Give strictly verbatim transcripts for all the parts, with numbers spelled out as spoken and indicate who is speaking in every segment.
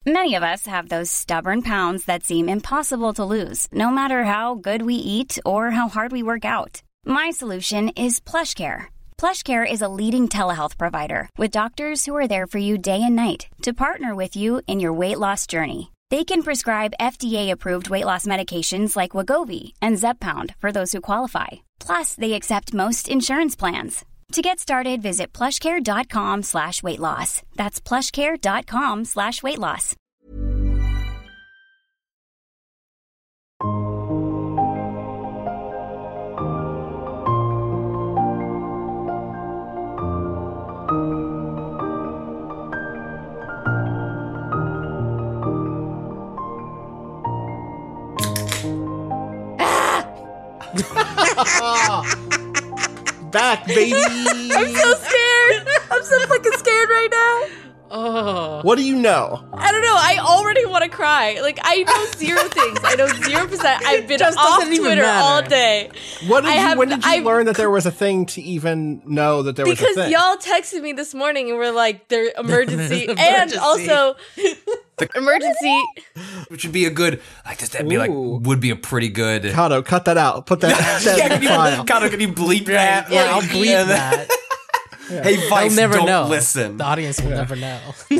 Speaker 1: Many of us have those stubborn pounds that seem impossible to lose, no matter how good we eat or how hard we work out. My solution is PlushCare. PlushCare is a leading telehealth provider with doctors who are there for you day and night to partner with you in your weight loss journey. They can prescribe F D A-approved weight loss medications like Wegovy and Zepbound for those who qualify. Plus, they accept most insurance plans. To get started, visit plushcare.com slash weight loss. That's plushcare.com slash weight loss.
Speaker 2: Back, baby.
Speaker 3: I'm so scared. I'm so fucking scared right now.
Speaker 4: Oh.
Speaker 2: What do you know?
Speaker 3: I don't know. I already want to cry. Like, I know zero things. I know zero percent. I've been
Speaker 4: Just
Speaker 3: off
Speaker 4: doesn't even
Speaker 3: Twitter
Speaker 4: matter.
Speaker 3: all day.
Speaker 2: What did
Speaker 3: I
Speaker 2: you,
Speaker 3: have-
Speaker 2: when did you
Speaker 3: I've-
Speaker 2: learn that there was a thing to even know that there was a
Speaker 3: Because
Speaker 2: thing?
Speaker 3: y'all texted me this morning and were like, "There emergency," and
Speaker 4: Emergency.
Speaker 3: also emergency.
Speaker 5: Which would be a good, like, does that be like,
Speaker 2: Ooh.
Speaker 5: would be a pretty good.
Speaker 2: Kato, cut that out. Put that, that
Speaker 5: Yeah,
Speaker 2: in
Speaker 5: can
Speaker 2: the
Speaker 5: you,
Speaker 2: file.
Speaker 5: Kato, can you bleep that?
Speaker 4: Yeah,
Speaker 5: Like,
Speaker 4: I'll bleep
Speaker 5: and then-
Speaker 4: that.
Speaker 5: Hey, Vice,
Speaker 4: They'll never
Speaker 5: don't
Speaker 4: know.
Speaker 5: listen.
Speaker 4: The audience will never know.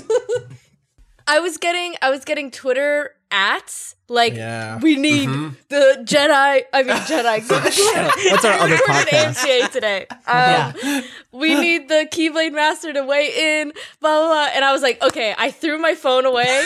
Speaker 3: I was getting, I was getting Twitter ats like,
Speaker 2: Yeah.
Speaker 3: we need the Jedi. I mean Jedi.
Speaker 2: What's our other
Speaker 3: We're at A M
Speaker 2: podcast?
Speaker 3: C A today. Um, We need the Keyblade Master to weigh in, blah, blah, blah. And I was like, okay, I threw my phone away.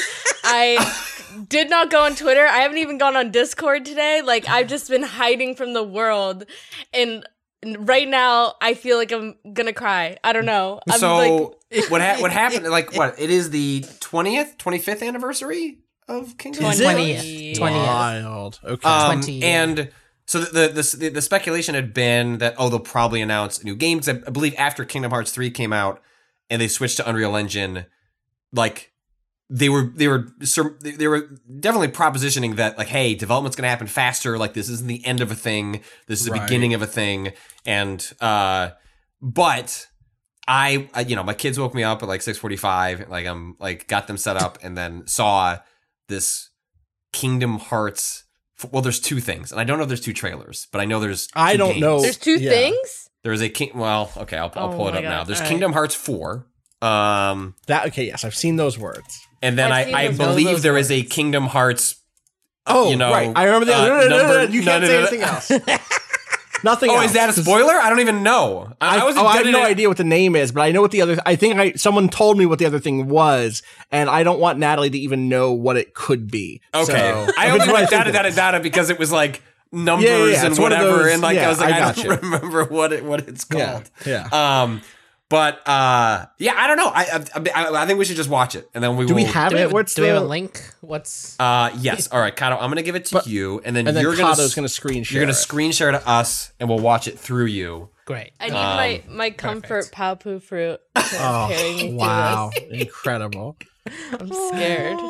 Speaker 3: I did not go on Twitter. I haven't even gone on Discord today. Like, I've just been hiding from the world. And right now, I feel like I'm gonna cry. I don't know. I'm
Speaker 5: So
Speaker 3: like,
Speaker 5: what ha- what happened? Like what? It is the twentieth, twenty-fifth anniversary of Kingdom Hearts.
Speaker 4: twentieth. twentieth.
Speaker 2: Wild. Okay.
Speaker 5: Um,
Speaker 4: twenty, yeah.
Speaker 5: and so the, the the the speculation had been that oh they'll probably announce new games. I, I believe after Kingdom Hearts three came out and they switched to Unreal Engine, like they were they were they were definitely propositioning that like hey development's gonna happen faster. Like this isn't the end of a thing. This is the
Speaker 2: Right.
Speaker 5: beginning of a thing. And uh, but. I, I, you know, my kids woke me up at like six forty-five, like I'm like got them set up and then saw this Kingdom Hearts. Well, there's two things, and I don't know if there's two trailers, but I know there's two
Speaker 2: I don't
Speaker 5: games.
Speaker 2: know.
Speaker 3: there's two
Speaker 2: Yeah.
Speaker 3: things?
Speaker 5: There's a King. Well, okay, I'll, I'll
Speaker 3: Oh
Speaker 5: pull it
Speaker 3: my
Speaker 5: up now.
Speaker 3: God.
Speaker 5: There's
Speaker 3: All right.
Speaker 5: Kingdom Hearts four, um,
Speaker 2: That okay? Yes, I've seen those words.
Speaker 5: and then
Speaker 3: I've seen
Speaker 5: I, I
Speaker 3: those-
Speaker 5: believe
Speaker 4: those
Speaker 5: there is a
Speaker 4: words.
Speaker 5: Kingdom Hearts.
Speaker 2: Oh,
Speaker 5: you know,
Speaker 2: right. I remember the
Speaker 5: uh,
Speaker 2: no, no, no, no, no,
Speaker 5: number-
Speaker 2: You
Speaker 5: no,
Speaker 2: can't
Speaker 5: no,
Speaker 2: say
Speaker 5: no, no.
Speaker 2: anything else. Nothing.
Speaker 5: Oh,
Speaker 2: else,
Speaker 5: is that a
Speaker 2: 'cause
Speaker 5: spoiler? I don't even know. I,
Speaker 2: I,
Speaker 5: I was.
Speaker 2: oh, I have
Speaker 5: gonna-
Speaker 2: no idea what the name is, but I know what the other. I think I someone told me what the other thing was, and I don't want Natalie to even know what it could be.
Speaker 5: Okay,
Speaker 2: So,
Speaker 5: I
Speaker 2: which
Speaker 5: only
Speaker 2: is what
Speaker 5: went
Speaker 2: think
Speaker 5: data,
Speaker 2: it
Speaker 5: data,
Speaker 2: is.
Speaker 5: data because it was like numbers
Speaker 2: Yeah, yeah, yeah.
Speaker 5: and
Speaker 2: It's one of
Speaker 5: whatever,
Speaker 2: those-
Speaker 5: and like
Speaker 2: yeah,
Speaker 5: I was like,
Speaker 2: I
Speaker 5: I,
Speaker 2: got
Speaker 5: don't
Speaker 2: you.
Speaker 5: remember what it what it's
Speaker 2: Yeah,
Speaker 5: called.
Speaker 2: yeah.
Speaker 5: Um, but uh, yeah, I don't know. I, I I think we should just watch it, and then we
Speaker 2: Do
Speaker 5: will.
Speaker 2: we have
Speaker 4: Do we
Speaker 2: it?
Speaker 4: have,
Speaker 2: What's
Speaker 4: do
Speaker 2: the?
Speaker 4: we have a link? What's
Speaker 5: Uh, yes. All right, Kato. I'm gonna give it to
Speaker 2: But-
Speaker 5: you, and then,
Speaker 2: and then
Speaker 5: you're gonna
Speaker 2: Kato's gonna screen share.
Speaker 5: you're gonna
Speaker 2: it.
Speaker 5: screen share to us, and we'll watch it through you.
Speaker 4: great?
Speaker 3: I need
Speaker 5: Um,
Speaker 3: my, my comfort Papu fruit to carry me
Speaker 2: Oh,
Speaker 3: through
Speaker 2: wow!
Speaker 3: this.
Speaker 2: Incredible.
Speaker 3: I'm scared.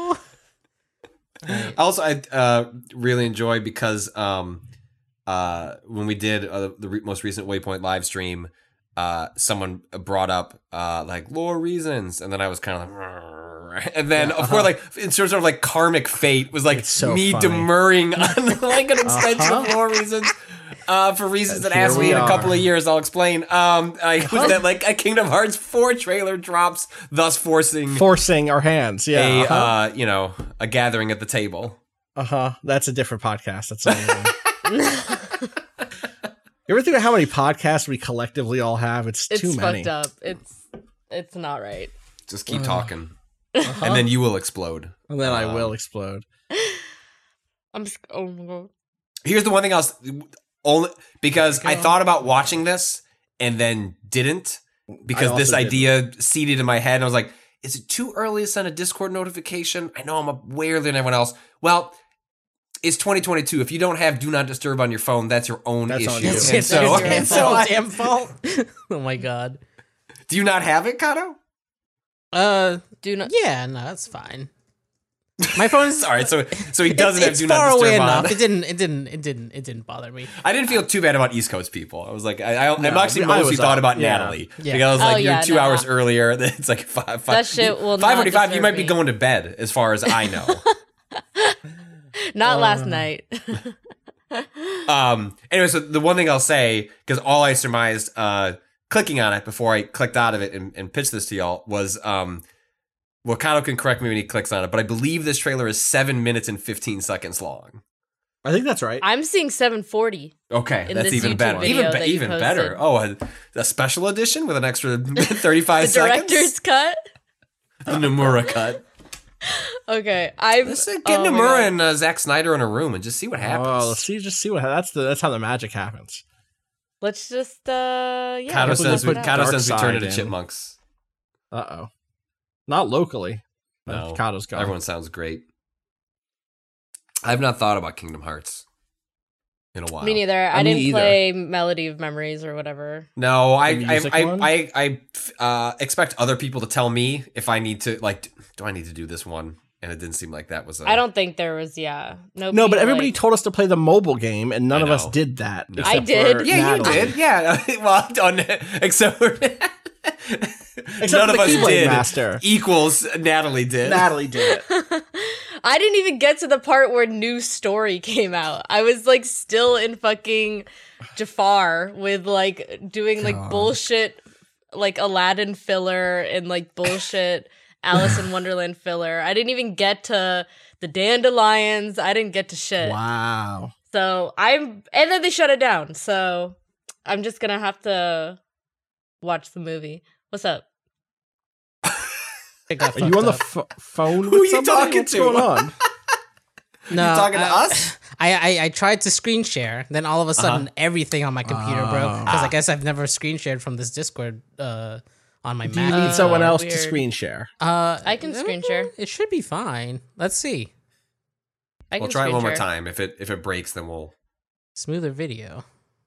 Speaker 5: Also, I uh, really enjoy because um, uh, when we did uh, the re- most recent Waypoint live stream, uh, someone brought up uh, like lore reasons, and then I was kind of like, "Rrrr." And then of course, like in terms of like karmic fate was like
Speaker 2: It's so
Speaker 5: me
Speaker 2: funny.
Speaker 5: demurring on like an extension
Speaker 2: Uh-huh.
Speaker 5: of lore reasons. Uh, for reasons that
Speaker 2: Here
Speaker 5: asked me
Speaker 2: we
Speaker 5: in a couple
Speaker 2: are.
Speaker 5: of years, I'll explain. Um, I was that like a Kingdom Hearts four trailer drops, thus forcing
Speaker 2: Forcing our hands. Yeah.
Speaker 5: a
Speaker 2: uh-huh.
Speaker 5: uh, you know a gathering at the table.
Speaker 2: Uh-huh. That's a different podcast. That's all. You ever think of how many podcasts we collectively all have? It's,
Speaker 3: It's
Speaker 2: too many.
Speaker 3: fucked up. It's it's not right.
Speaker 5: Just keep talking, and then you will explode.
Speaker 2: And then I
Speaker 5: Um,
Speaker 2: will explode.
Speaker 3: I'm just, oh my god.
Speaker 5: Here's the one thing else, only because I thought about watching this and then didn't because
Speaker 2: I
Speaker 5: this
Speaker 2: also
Speaker 5: idea seeded in my head. And I was like, is it too early to send a Discord notification? I know I'm aware than everyone else. Well, it's twenty twenty-two. If you don't have Do Not Disturb on your phone, that's your own
Speaker 2: That's
Speaker 5: issue.
Speaker 2: on you.
Speaker 5: And
Speaker 4: It's, it's,
Speaker 5: so,
Speaker 4: it's your
Speaker 5: and so
Speaker 4: fault.
Speaker 5: I-
Speaker 4: Damn fault. Oh my god.
Speaker 5: do you not have it, Kato?
Speaker 4: Uh,
Speaker 3: Do not.
Speaker 4: yeah, no, that's fine. My phone's
Speaker 5: All right, so so he doesn't
Speaker 4: it's,
Speaker 5: have
Speaker 4: it's
Speaker 5: do
Speaker 4: far
Speaker 5: not
Speaker 4: away
Speaker 5: disturb
Speaker 4: enough.
Speaker 5: on.
Speaker 4: It didn't. It didn't. It didn't. It didn't bother me.
Speaker 5: I didn't feel too bad about East Coast people. I was like, I, I, I'm
Speaker 2: No,
Speaker 5: actually
Speaker 2: I
Speaker 5: mostly
Speaker 2: was
Speaker 5: thought
Speaker 2: up.
Speaker 5: about
Speaker 2: Yeah.
Speaker 5: Natalie
Speaker 4: Yeah.
Speaker 5: because I was
Speaker 3: Oh,
Speaker 5: like, you're
Speaker 3: yeah,
Speaker 5: two
Speaker 3: no.
Speaker 5: hours earlier. It's like five. five
Speaker 3: That shit will not
Speaker 5: five forty-five. You
Speaker 3: disturb
Speaker 5: might be
Speaker 3: me.
Speaker 5: going to bed, as far as I know.
Speaker 3: Not last night.
Speaker 5: Um. Anyway, so the one thing I'll say, because all I surmised, uh, clicking on it before I clicked out of it and, and pitched this to y'all was, um, well, Kato can correct me when he clicks on it, but I believe this trailer is seven minutes and fifteen seconds long.
Speaker 2: I think that's right.
Speaker 3: I'm seeing seven forty.
Speaker 5: Okay,
Speaker 3: In
Speaker 5: that's
Speaker 3: this
Speaker 5: even
Speaker 3: YouTube
Speaker 5: better.
Speaker 3: video
Speaker 5: Even be-
Speaker 3: that you
Speaker 5: even
Speaker 3: posted.
Speaker 5: better. Oh, a, a special edition with an extra
Speaker 3: The
Speaker 5: thirty-five seconds.
Speaker 3: director's cut.
Speaker 5: The Nomura cut.
Speaker 3: Okay, I'm.
Speaker 5: Let's uh, get
Speaker 3: oh my
Speaker 5: Nomura
Speaker 3: God.
Speaker 5: and uh, Zack Snyder in a room and just see what happens.
Speaker 2: Oh, let's see. Just see what that's the that's how the magic happens.
Speaker 3: Let's just uh yeah.
Speaker 5: Kato
Speaker 3: let's
Speaker 5: says we,
Speaker 3: put it out.
Speaker 5: Kato
Speaker 2: Dark
Speaker 5: says we turn
Speaker 2: side
Speaker 5: into
Speaker 2: in.
Speaker 5: chipmunks.
Speaker 2: Uh oh, not locally.
Speaker 5: No,
Speaker 2: Kato's gone.
Speaker 5: everyone sounds great. I have not thought about Kingdom Hearts in a while.
Speaker 3: Me neither. I
Speaker 2: Uh, me
Speaker 3: didn't
Speaker 2: either.
Speaker 3: play Melody of Memories or whatever.
Speaker 5: No, I
Speaker 2: The
Speaker 5: I
Speaker 2: music
Speaker 5: I,
Speaker 2: one?
Speaker 5: I I uh, expect other people to tell me if I need to like. Do I need to do this one? And it didn't seem like that was. A,
Speaker 3: I don't think there was. Yeah, no.
Speaker 2: No, but everybody told us to play the mobile game, and none
Speaker 5: I
Speaker 2: of us
Speaker 5: know.
Speaker 2: did that.
Speaker 5: No.
Speaker 2: except
Speaker 3: I did.
Speaker 2: for
Speaker 5: Yeah,
Speaker 2: Natalie.
Speaker 5: you did. Yeah. Well, on, except for
Speaker 2: Except
Speaker 5: none
Speaker 2: for
Speaker 5: of
Speaker 2: the
Speaker 5: us
Speaker 2: Keyblade
Speaker 5: did.
Speaker 2: Master.
Speaker 5: Equals Natalie did.
Speaker 2: Natalie did it.
Speaker 3: I didn't even get to the part where New Story came out. I was like still in fucking Jafar with like doing like
Speaker 2: God.
Speaker 3: bullshit like Aladdin filler and like bullshit Alice in Wonderland filler. I didn't even get to the dandelions. I didn't get to shit.
Speaker 2: Wow.
Speaker 3: So I'm and then they shut it down. So I'm just gonna have to watch the movie. What's up?
Speaker 4: It got
Speaker 2: Are you
Speaker 4: fucked
Speaker 2: on the
Speaker 4: up.
Speaker 2: ph- phone?
Speaker 5: Who
Speaker 2: with
Speaker 5: are you
Speaker 2: somebody?
Speaker 5: talking
Speaker 2: What's
Speaker 5: to?
Speaker 2: going on?
Speaker 4: No,
Speaker 5: You talking to
Speaker 4: I-
Speaker 5: us?
Speaker 4: I, I I tried to screen share, then all of a sudden
Speaker 5: Uh-huh.
Speaker 4: everything on my computer broke
Speaker 2: Oh.
Speaker 4: because I guess I've never screen shared from this Discord uh, on my
Speaker 2: Do you
Speaker 4: Mac.
Speaker 2: need
Speaker 3: Uh,
Speaker 2: someone else to
Speaker 3: weird.
Speaker 2: screen share?
Speaker 4: Uh,
Speaker 3: I can screen share.
Speaker 4: It should be fine. Let's see.
Speaker 3: I can
Speaker 5: We'll try it
Speaker 3: screen
Speaker 5: one more
Speaker 3: share.
Speaker 5: time. If it if it breaks, then we'll.
Speaker 4: Smoother video.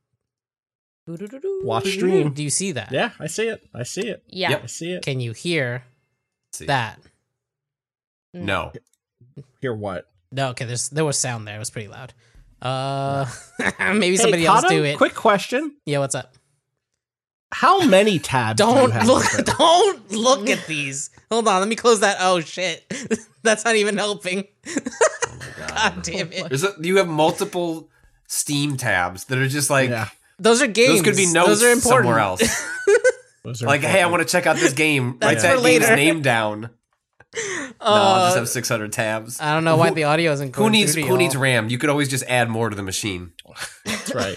Speaker 2: Watch stream.
Speaker 4: Do you see that?
Speaker 2: Yeah, I see it. I see it.
Speaker 3: Yeah.
Speaker 5: Yep.
Speaker 2: I see it.
Speaker 4: Can you hear
Speaker 5: See.
Speaker 4: that?
Speaker 5: No.
Speaker 2: Hear what?
Speaker 4: No. Okay. There's there was sound there. It was pretty loud. Uh, maybe
Speaker 2: Hey,
Speaker 4: somebody else
Speaker 2: Kato,
Speaker 4: do it.
Speaker 2: Quick question.
Speaker 4: Yeah. What's up?
Speaker 2: How many tabs do you
Speaker 4: Don't
Speaker 2: have
Speaker 4: look!
Speaker 2: open?
Speaker 4: Don't look at these. Hold on. Let me close that. Oh shit! That's not even helping.
Speaker 5: Oh my god.
Speaker 4: God damn it!
Speaker 5: There's a, you have multiple Steam tabs that are just like
Speaker 2: Yeah.
Speaker 4: Those are games.
Speaker 5: those could be notes
Speaker 4: Those are important.
Speaker 5: somewhere else.
Speaker 2: Those are
Speaker 5: Like, hey, I
Speaker 2: important.
Speaker 5: want to check out this game. Write
Speaker 4: That's
Speaker 5: that
Speaker 4: for
Speaker 5: game's
Speaker 4: later.
Speaker 5: name down. no, I'll just have six hundred tabs.
Speaker 4: I don't know why the audio isn't going
Speaker 5: Who needs
Speaker 4: through to
Speaker 5: who needs
Speaker 4: y'all.
Speaker 5: RAM? You could always just add more to the machine.
Speaker 2: That's right.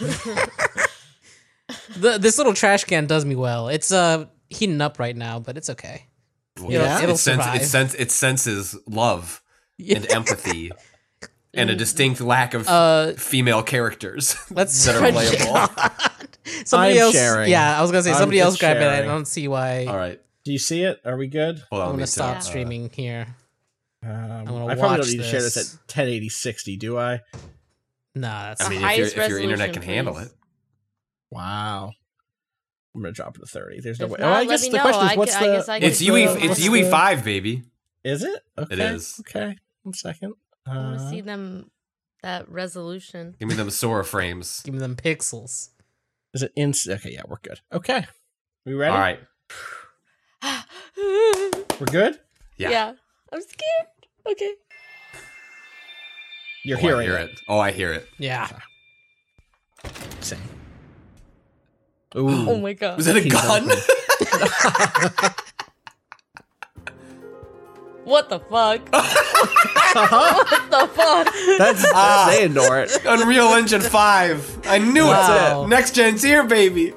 Speaker 4: The, this little trash can does me well. It's uh heating up right now, but it's okay.
Speaker 2: Yeah?
Speaker 4: It'll
Speaker 5: it, sense,
Speaker 4: survive.
Speaker 5: it, sense, it senses love and empathy and a distinct lack of
Speaker 4: Uh,
Speaker 5: female characters
Speaker 4: Let's
Speaker 5: that are playable.
Speaker 4: somebody
Speaker 2: I'm
Speaker 4: else.
Speaker 2: sharing.
Speaker 4: Yeah, I was gonna say
Speaker 2: I'm
Speaker 4: somebody else
Speaker 2: just
Speaker 4: grab it. I
Speaker 2: sharing.
Speaker 4: don't see why.
Speaker 5: All right.
Speaker 2: Do you see it? Are we good?
Speaker 5: Hold on.
Speaker 4: I'm
Speaker 5: let me
Speaker 4: gonna stop
Speaker 5: tell- uh,
Speaker 4: streaming here.
Speaker 2: Um,
Speaker 4: wanna
Speaker 2: I probably
Speaker 4: watch
Speaker 2: don't need to share this
Speaker 4: this.
Speaker 2: at ten eighty sixty, do I?
Speaker 4: Nah, that's
Speaker 5: I mean, if,
Speaker 3: highest
Speaker 5: your if your internet
Speaker 3: resolution,
Speaker 5: can handle
Speaker 3: please.
Speaker 5: it.
Speaker 2: Wow. I'm gonna drop it to thirty. There's no
Speaker 3: If
Speaker 2: way.
Speaker 3: not,
Speaker 2: oh, I
Speaker 3: let
Speaker 2: guess
Speaker 3: me
Speaker 2: the
Speaker 3: know.
Speaker 2: question
Speaker 3: I
Speaker 2: is,
Speaker 3: c-
Speaker 2: what's
Speaker 3: I
Speaker 2: the?
Speaker 3: guess I can
Speaker 5: It's
Speaker 3: What's
Speaker 5: U E.
Speaker 3: the-
Speaker 5: It's
Speaker 2: what's
Speaker 5: U E
Speaker 2: the-
Speaker 5: five, baby.
Speaker 2: Is it? Okay.
Speaker 5: It is.
Speaker 2: Okay. One second.
Speaker 3: I want to
Speaker 2: Uh,
Speaker 3: see them that resolution.
Speaker 5: Give me them Sora frames.
Speaker 4: give me them pixels.
Speaker 2: Is it in? Okay, yeah, we're good. Okay. We ready?
Speaker 5: All right.
Speaker 2: We're good.
Speaker 5: Yeah.
Speaker 3: Yeah. I'm scared. Okay.
Speaker 2: You're
Speaker 5: Oh,
Speaker 2: hearing
Speaker 5: I hear
Speaker 2: it.
Speaker 5: it. Oh, I hear it.
Speaker 4: Yeah.
Speaker 2: Same. Ooh.
Speaker 3: Oh my god.
Speaker 5: Was that a
Speaker 2: He's
Speaker 5: gun?
Speaker 2: open.
Speaker 3: What the fuck? What the fuck?
Speaker 2: That's, that's
Speaker 5: Ah.
Speaker 2: they ignore it.
Speaker 5: Unreal Engine five. I knew
Speaker 4: Wow.
Speaker 5: it. Next gen's here, baby.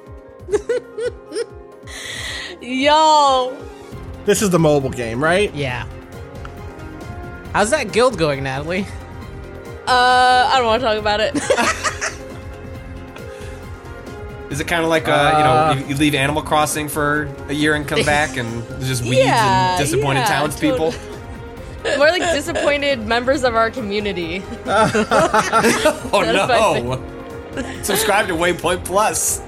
Speaker 3: Yo.
Speaker 2: This is the mobile game, right?
Speaker 4: Yeah. How's that guild going, Natalie?
Speaker 3: Uh, I don't want to talk about it.
Speaker 5: Is it kind of like, uh,
Speaker 2: Uh.
Speaker 5: you know, you, you leave Animal Crossing for a year and come back and there's just weeds
Speaker 3: Yeah,
Speaker 5: and disappointed
Speaker 3: yeah,
Speaker 5: townspeople?
Speaker 3: More like disappointed members of our community.
Speaker 5: Oh
Speaker 3: That's
Speaker 5: no! Subscribe to Waypoint Plus.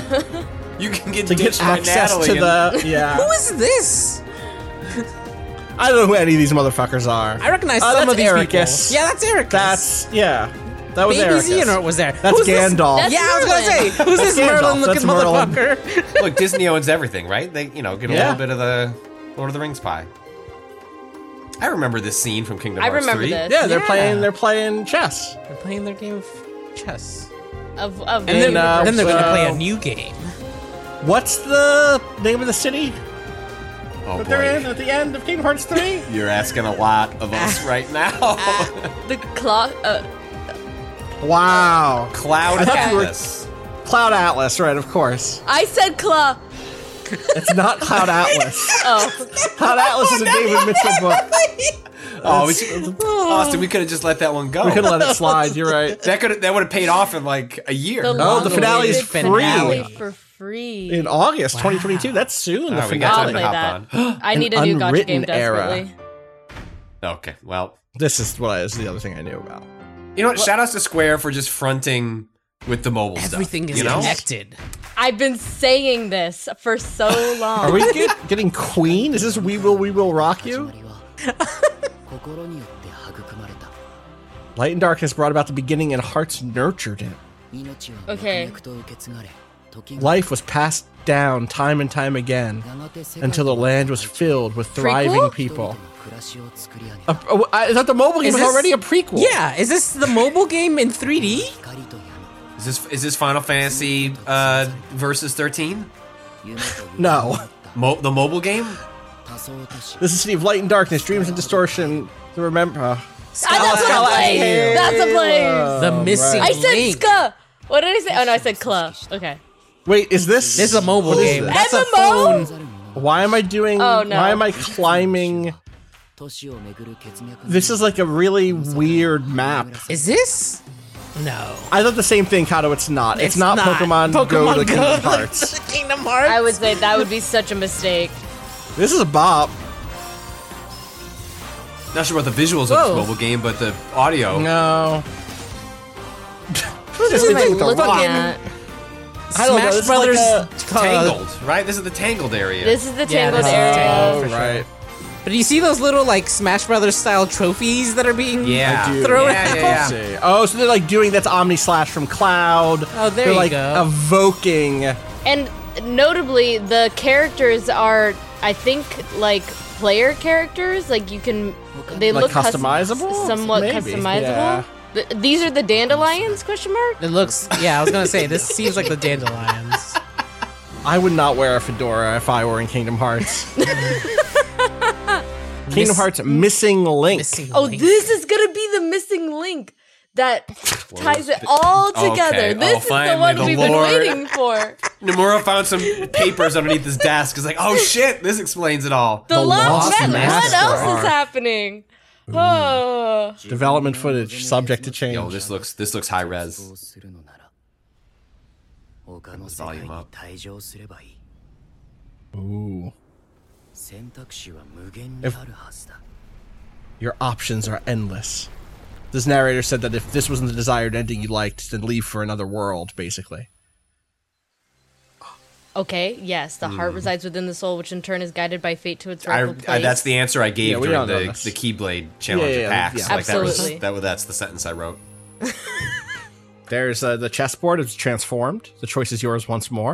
Speaker 5: You can get
Speaker 2: To
Speaker 5: ditched
Speaker 2: get
Speaker 5: by
Speaker 2: access
Speaker 5: Natalie.
Speaker 2: to
Speaker 5: and-
Speaker 2: the yeah.
Speaker 4: Who is this?
Speaker 2: I don't know who any of these motherfuckers are.
Speaker 4: I recognize
Speaker 2: Oh,
Speaker 4: some
Speaker 2: that's
Speaker 4: of these
Speaker 2: Ericus.
Speaker 4: people. Yeah, that's Ericus.
Speaker 2: That's yeah. That was
Speaker 4: Baby
Speaker 2: Ericus.
Speaker 4: Xehanort was there.
Speaker 2: That's
Speaker 4: Who's this-
Speaker 2: Gandalf.
Speaker 3: That's
Speaker 4: Yeah, I was gonna
Speaker 3: Merlin.
Speaker 4: say, who's this
Speaker 2: Gandalf,
Speaker 4: Merlin-looking
Speaker 2: that's Merlin.
Speaker 4: motherfucker?
Speaker 5: Look, Disney owns everything, right? They, you know, get a
Speaker 2: Yeah.
Speaker 5: little bit of the Lord of the Rings pie. I remember this scene from Kingdom
Speaker 3: I
Speaker 5: Hearts
Speaker 3: remember
Speaker 5: three.
Speaker 3: this.
Speaker 2: Yeah, they're
Speaker 4: Yeah.
Speaker 2: playing. They're playing chess.
Speaker 4: They're playing their game of chess,
Speaker 3: Of, of
Speaker 4: and then,
Speaker 2: uh,
Speaker 4: then they're gonna
Speaker 2: so-
Speaker 4: play a new game.
Speaker 2: What's the name of the city
Speaker 5: Oh
Speaker 2: that they're in
Speaker 5: boy,
Speaker 2: at the end of Kingdom Hearts three?
Speaker 5: you're asking a lot of us right now.
Speaker 3: the clock. Uh,
Speaker 2: Wow.
Speaker 5: Cloud
Speaker 2: I thought you were-
Speaker 5: Atlas.
Speaker 2: Cloud Atlas, right? Of course.
Speaker 3: I said claw.
Speaker 2: It's not Cloud Atlas.
Speaker 3: Oh,
Speaker 2: Cloud Atlas is a David Mitchell book.
Speaker 5: Oh, we should, Austin, we could have just let that one go.
Speaker 2: We could let it slide. You're right.
Speaker 5: That could that would have paid off in like a year.
Speaker 3: the
Speaker 2: Oh, the finale is
Speaker 3: long-awaited
Speaker 2: free.
Speaker 3: finale for free.
Speaker 2: In August twenty twenty-two. That's soon.
Speaker 5: Oh,
Speaker 2: the
Speaker 5: we got
Speaker 3: I'll
Speaker 5: time
Speaker 3: play
Speaker 5: to hop
Speaker 3: that.
Speaker 5: on.
Speaker 3: I need a
Speaker 2: An
Speaker 3: new gacha
Speaker 2: unwritten
Speaker 3: game
Speaker 2: era.
Speaker 3: desperately.
Speaker 5: Okay, well,
Speaker 2: This is what is the other thing I knew about.
Speaker 5: you know what? Shout outs to Square for just fronting with the mobile stuff.
Speaker 4: Everything is
Speaker 5: you know?
Speaker 4: connected.
Speaker 3: I've been saying this for so long.
Speaker 2: Are we get, getting Queen? Is this We Will We Will Rock You? Light and darkness brought about the beginning, and hearts nurtured it.
Speaker 3: Okay.
Speaker 2: Life was passed down time and time again until the land was filled with thriving
Speaker 3: Prequel?
Speaker 2: people. Uh, uh, I thought the mobile game
Speaker 4: Is
Speaker 2: was
Speaker 4: this-
Speaker 2: already a prequel.
Speaker 4: Yeah, is this the mobile game in three D?
Speaker 5: Is this is this Final Fantasy uh, versus thirteen?
Speaker 2: No.
Speaker 5: Mo- the mobile game?
Speaker 2: This is City of Light and Darkness, Dreams and Distortion. To remember. Uh,
Speaker 3: Ah, that's what I'm playing.
Speaker 2: Halo.
Speaker 3: That's a place.
Speaker 4: The missing
Speaker 3: I said
Speaker 4: link.
Speaker 3: ska. What did I say? Oh no, I said cla. Okay.
Speaker 2: Wait, is this?
Speaker 4: This is a mobile
Speaker 2: what is
Speaker 4: game.
Speaker 2: this?
Speaker 4: That's a
Speaker 3: M M O?
Speaker 4: phone.
Speaker 2: Why am I doing?
Speaker 3: Oh, no.
Speaker 2: Why am I climbing? This is like a really weird map.
Speaker 4: Is this? No.
Speaker 2: I thought the same thing, Kato. It's not. It's, not, Pokemon, Go to Kingdom Hearts.
Speaker 4: Kingdom Hearts.
Speaker 3: I would say that would be such a mistake.
Speaker 2: This is a bop.
Speaker 5: Not sure about the visuals of
Speaker 4: Whoa.
Speaker 5: this mobile game, but the audio.
Speaker 2: No.
Speaker 3: What
Speaker 2: Just
Speaker 3: am I
Speaker 2: think the
Speaker 3: looking
Speaker 2: rock.
Speaker 3: at?
Speaker 2: I don't know.
Speaker 4: Smash
Speaker 2: This is
Speaker 4: Brothers
Speaker 2: like
Speaker 4: uh,
Speaker 5: Tangled, right? This is the Tangled area.
Speaker 3: This is the
Speaker 4: Yeah,
Speaker 3: Tangled
Speaker 4: this is
Speaker 3: area.
Speaker 4: Tangled.
Speaker 2: Oh,
Speaker 4: for
Speaker 2: right.
Speaker 4: But do you see those little like Smash Brothers style trophies that are being
Speaker 5: yeah.
Speaker 2: I do.
Speaker 4: thrown
Speaker 5: Yeah,
Speaker 4: out?
Speaker 5: yeah, yeah.
Speaker 2: See. Oh, so they're like doing that's Omni Slash from Cloud.
Speaker 4: Oh, there
Speaker 2: they're
Speaker 4: you
Speaker 2: like
Speaker 4: go.
Speaker 2: evoking.
Speaker 3: And notably, the characters are, I think, like player characters. Like you can, they
Speaker 2: Like
Speaker 3: look cus-
Speaker 2: customizable?
Speaker 3: somewhat
Speaker 2: Maybe,
Speaker 3: customizable.
Speaker 2: yeah.
Speaker 3: Th- these are the dandelions? Question mark.
Speaker 4: It looks. Yeah, I was gonna say this seems like the dandelions.
Speaker 2: I would not wear a fedora if I were in Kingdom Hearts. Kingdom
Speaker 4: Miss-
Speaker 2: Hearts Missing Link.
Speaker 4: Missing
Speaker 3: Oh,
Speaker 4: link.
Speaker 3: this is gonna be the missing link that ties it all
Speaker 5: Okay.
Speaker 3: together.
Speaker 5: Oh,
Speaker 3: This is the
Speaker 5: finally,
Speaker 3: one
Speaker 5: the
Speaker 3: we've
Speaker 5: Lord.
Speaker 3: been waiting for.
Speaker 5: Nomura found some papers underneath his desk. He's like, oh shit, this explains it all.
Speaker 3: The,
Speaker 2: The
Speaker 3: Lost
Speaker 2: Lost
Speaker 3: Man. What
Speaker 2: Master
Speaker 3: else
Speaker 2: Arc.
Speaker 3: is happening? Oh.
Speaker 2: Development footage subject to change.
Speaker 5: Yo, this looks this looks high res. Volume up.
Speaker 2: Ooh. If- Your options are endless. This narrator said that if this wasn't the desired ending you liked, then leave for another world, basically.
Speaker 3: Okay, yes, the heart resides within the soul, which in turn is guided by fate to its
Speaker 5: I,
Speaker 3: rightful place.
Speaker 5: I, that's the answer I gave
Speaker 2: Yeah, we
Speaker 5: during
Speaker 2: all know
Speaker 5: the,
Speaker 2: this.
Speaker 5: the Keyblade challenge
Speaker 2: Yeah, yeah,
Speaker 5: at PAX.
Speaker 2: yeah.
Speaker 5: Like that was
Speaker 3: Absolutely.
Speaker 5: that was that's the sentence I wrote.
Speaker 2: There's uh, the chessboard. It's transformed. The choice is yours once more.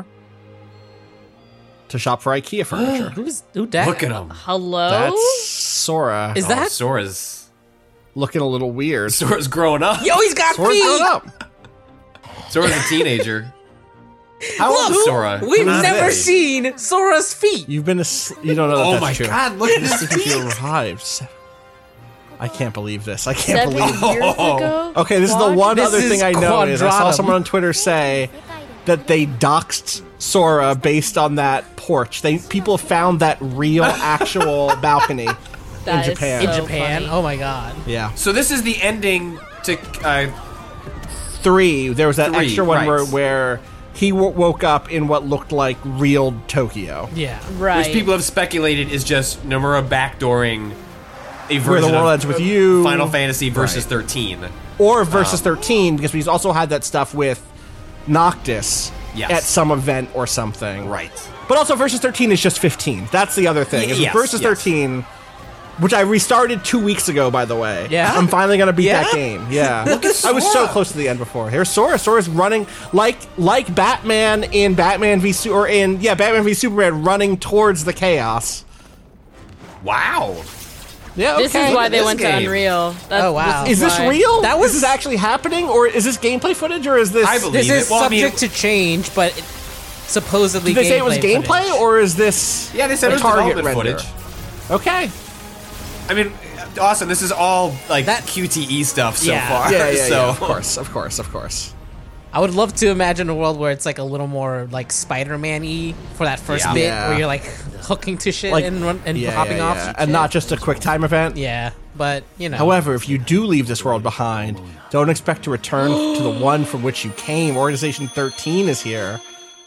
Speaker 2: To shop for IKEA furniture.
Speaker 4: Who's who? Dat?
Speaker 5: Look at him.
Speaker 3: Hello?
Speaker 2: That's Sora.
Speaker 4: Is
Speaker 5: Oh,
Speaker 4: that?
Speaker 5: Sora's
Speaker 2: looking a little weird.
Speaker 5: Sora's growing up.
Speaker 4: Yo, he's got
Speaker 2: Sora's
Speaker 4: feet.
Speaker 2: grown up.
Speaker 5: Sora's a teenager. How old is Sora?
Speaker 4: We've
Speaker 5: Not
Speaker 4: never
Speaker 5: big.
Speaker 4: seen Sora's feet.
Speaker 2: You've been. Ass- you don't know that
Speaker 5: Oh
Speaker 2: that's
Speaker 5: my
Speaker 2: true.
Speaker 5: god, look at his
Speaker 2: If
Speaker 5: feet.
Speaker 2: you arrived. se- I can't believe this. I can't
Speaker 3: Seven
Speaker 2: believe.
Speaker 3: years ago?
Speaker 2: Okay, this is the
Speaker 3: Quad-
Speaker 2: one
Speaker 4: This
Speaker 2: other
Speaker 4: is
Speaker 2: thing I know is I saw
Speaker 4: quadratum.
Speaker 2: someone on Twitter say that they doxed Sora based on that porch. They people found that real, actual balcony
Speaker 3: That
Speaker 2: in
Speaker 3: is
Speaker 2: Japan.
Speaker 4: In
Speaker 3: so
Speaker 4: Japan.
Speaker 3: funny.
Speaker 4: Oh my god.
Speaker 2: Yeah,
Speaker 5: So this is the ending to uh,
Speaker 2: three. There was that
Speaker 5: Three,
Speaker 2: extra one
Speaker 5: right.
Speaker 2: where where he w- woke up in what looked like real Tokyo,
Speaker 4: Yeah.
Speaker 3: Right.
Speaker 5: which people have speculated is just Nomura backdooring a
Speaker 2: where the
Speaker 5: version
Speaker 2: world
Speaker 5: of
Speaker 2: ends with you,
Speaker 5: Final Fantasy versus
Speaker 2: Right.
Speaker 5: thirteen.
Speaker 2: or versus thirteen, because we've also had that stuff with Noctis
Speaker 5: Yes.
Speaker 2: at some event or something.
Speaker 5: Right.
Speaker 2: But also versus thirteen is just fifteen. That's the other thing.
Speaker 5: Y-
Speaker 2: Is
Speaker 5: yes,
Speaker 2: versus
Speaker 5: yes.
Speaker 2: thirteen which I restarted two weeks ago, by the way.
Speaker 4: Yeah?
Speaker 2: I'm finally gonna beat
Speaker 4: Yeah?
Speaker 2: that game. Yeah, I was so close to the end before. Here's Sora. Sora's running like like Batman in Batman v Su- or in yeah Batman v Superman, running towards the chaos.
Speaker 5: Wow.
Speaker 2: Yeah, okay.
Speaker 3: This is why they
Speaker 5: this
Speaker 3: went
Speaker 5: game.
Speaker 3: to Unreal. That's,
Speaker 4: Oh, wow.
Speaker 3: This
Speaker 2: Is this
Speaker 3: why.
Speaker 2: real?
Speaker 4: That was-
Speaker 2: Is this actually happening, or is this gameplay footage, or is this?
Speaker 5: I believe
Speaker 4: This is
Speaker 5: it. Well, I mean,
Speaker 4: subject to change, but it, supposedly
Speaker 2: Did they say it was gameplay,
Speaker 4: footage.
Speaker 2: or is this?
Speaker 5: Yeah, they said
Speaker 2: a
Speaker 5: it was
Speaker 2: target
Speaker 5: development
Speaker 2: render?
Speaker 5: footage.
Speaker 2: Okay.
Speaker 5: I mean, Austin, this is all like
Speaker 4: That-
Speaker 5: Q T E stuff so
Speaker 4: Yeah.
Speaker 5: far.
Speaker 2: Yeah, yeah,
Speaker 5: so
Speaker 2: yeah. Of course, of course, of course.
Speaker 4: I would love to imagine a world where it's like a little more like Spider-Man-y for that first
Speaker 5: Yeah.
Speaker 4: bit,
Speaker 2: Yeah.
Speaker 4: where you're like hooking to shit
Speaker 2: Like
Speaker 4: and run, and
Speaker 2: yeah,
Speaker 4: hopping
Speaker 2: yeah,
Speaker 4: off,
Speaker 2: yeah.
Speaker 4: shit.
Speaker 2: and not just a quick time event.
Speaker 4: yeah. But you know,
Speaker 2: However, if you do leave this world behind, don't expect to return to the one from which you came. Organization thirteen is here.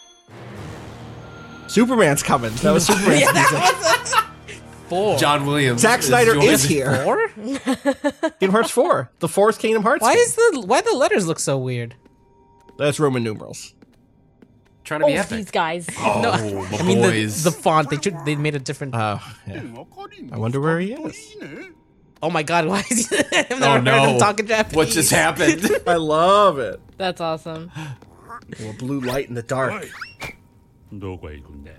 Speaker 2: Superman's coming. That was Superman's music.
Speaker 4: four.
Speaker 5: John Williams.
Speaker 2: Zack Snyder
Speaker 5: joining-
Speaker 2: is here.
Speaker 4: Four?
Speaker 2: Kingdom Hearts four, the fourth Kingdom Hearts.
Speaker 4: Why
Speaker 2: game.
Speaker 4: is the why the letters look so weird?
Speaker 2: That's Roman numerals?
Speaker 5: Trying to be
Speaker 3: Oh,
Speaker 5: epic.
Speaker 3: these guys.
Speaker 5: Oh,
Speaker 4: No,
Speaker 5: my
Speaker 4: I mean the,
Speaker 5: boys.
Speaker 4: the font. They should, they made a different.
Speaker 2: Oh, yeah. I wonder where he is.
Speaker 4: oh my god! Why is he? I've never
Speaker 5: oh
Speaker 4: heard
Speaker 5: no!
Speaker 4: him talking Japanese.
Speaker 5: What just happened?
Speaker 2: I love it.
Speaker 3: That's awesome.
Speaker 2: A little blue light in the dark.
Speaker 6: どこへ行くんだよ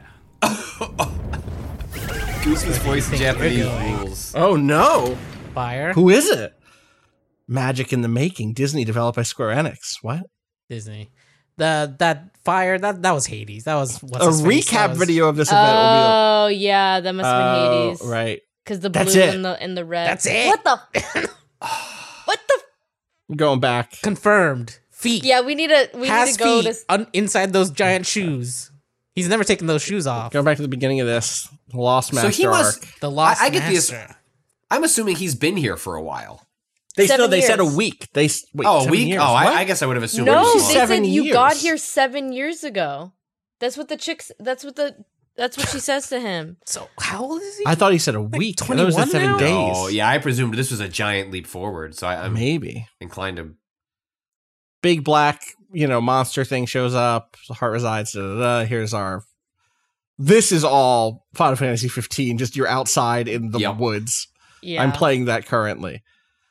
Speaker 5: Goose's voice in Japanese rules.
Speaker 2: Oh no!
Speaker 4: Fire?
Speaker 2: Who is it? Magic in the Making. Disney developed by Square Enix. What?
Speaker 4: Disney. The that fire that that was Hades. That was what's
Speaker 2: A
Speaker 4: his face? That
Speaker 2: recap
Speaker 4: was-
Speaker 2: video of this event will
Speaker 3: Oh yeah, that must
Speaker 2: be.
Speaker 3: have been
Speaker 2: Oh,
Speaker 3: Hades.
Speaker 2: right.
Speaker 3: Because the
Speaker 2: That's
Speaker 3: blue
Speaker 2: it.
Speaker 3: and the and the red.
Speaker 4: That's it.
Speaker 3: What the? what the?
Speaker 2: Going back.
Speaker 4: Confirmed. Feet.
Speaker 3: Yeah, we need to we
Speaker 4: Has
Speaker 3: need to go
Speaker 4: feet
Speaker 3: to.
Speaker 4: un- inside those giant shoes. He's never taken those shoes off.
Speaker 2: Going back to the beginning of this. The Lost Master
Speaker 5: So he must.
Speaker 2: arc.
Speaker 4: The lost
Speaker 5: I, I get this.
Speaker 4: master.
Speaker 5: I'm assuming he's been here for a while.
Speaker 2: They
Speaker 3: Seven
Speaker 2: still they said a
Speaker 3: years.
Speaker 2: week. They s- wait,
Speaker 5: Oh, a
Speaker 2: seven
Speaker 5: week?
Speaker 2: years.
Speaker 5: Oh,
Speaker 2: What?
Speaker 5: I, I guess I would have assumed.
Speaker 3: No,
Speaker 5: it was
Speaker 3: they
Speaker 5: long.
Speaker 2: Seven
Speaker 3: said you got
Speaker 2: years.
Speaker 3: here seven years ago. That's what the chicks. That's what the. That's what she says to him.
Speaker 4: So how old is he?
Speaker 2: I thought he said a week. I thought it was
Speaker 4: twenty-one
Speaker 2: seven
Speaker 4: now?
Speaker 2: days.
Speaker 5: Oh, yeah. I presumed this was a giant leap forward, so I, I'm
Speaker 2: Maybe.
Speaker 5: inclined to.
Speaker 2: Big black, you know, monster thing shows up. The heart resides. Da, da, da. Here's our. This is all Final Fantasy fifteen. Just you're outside in the
Speaker 5: Yep.
Speaker 2: woods.
Speaker 3: Yeah.
Speaker 2: I'm playing that currently.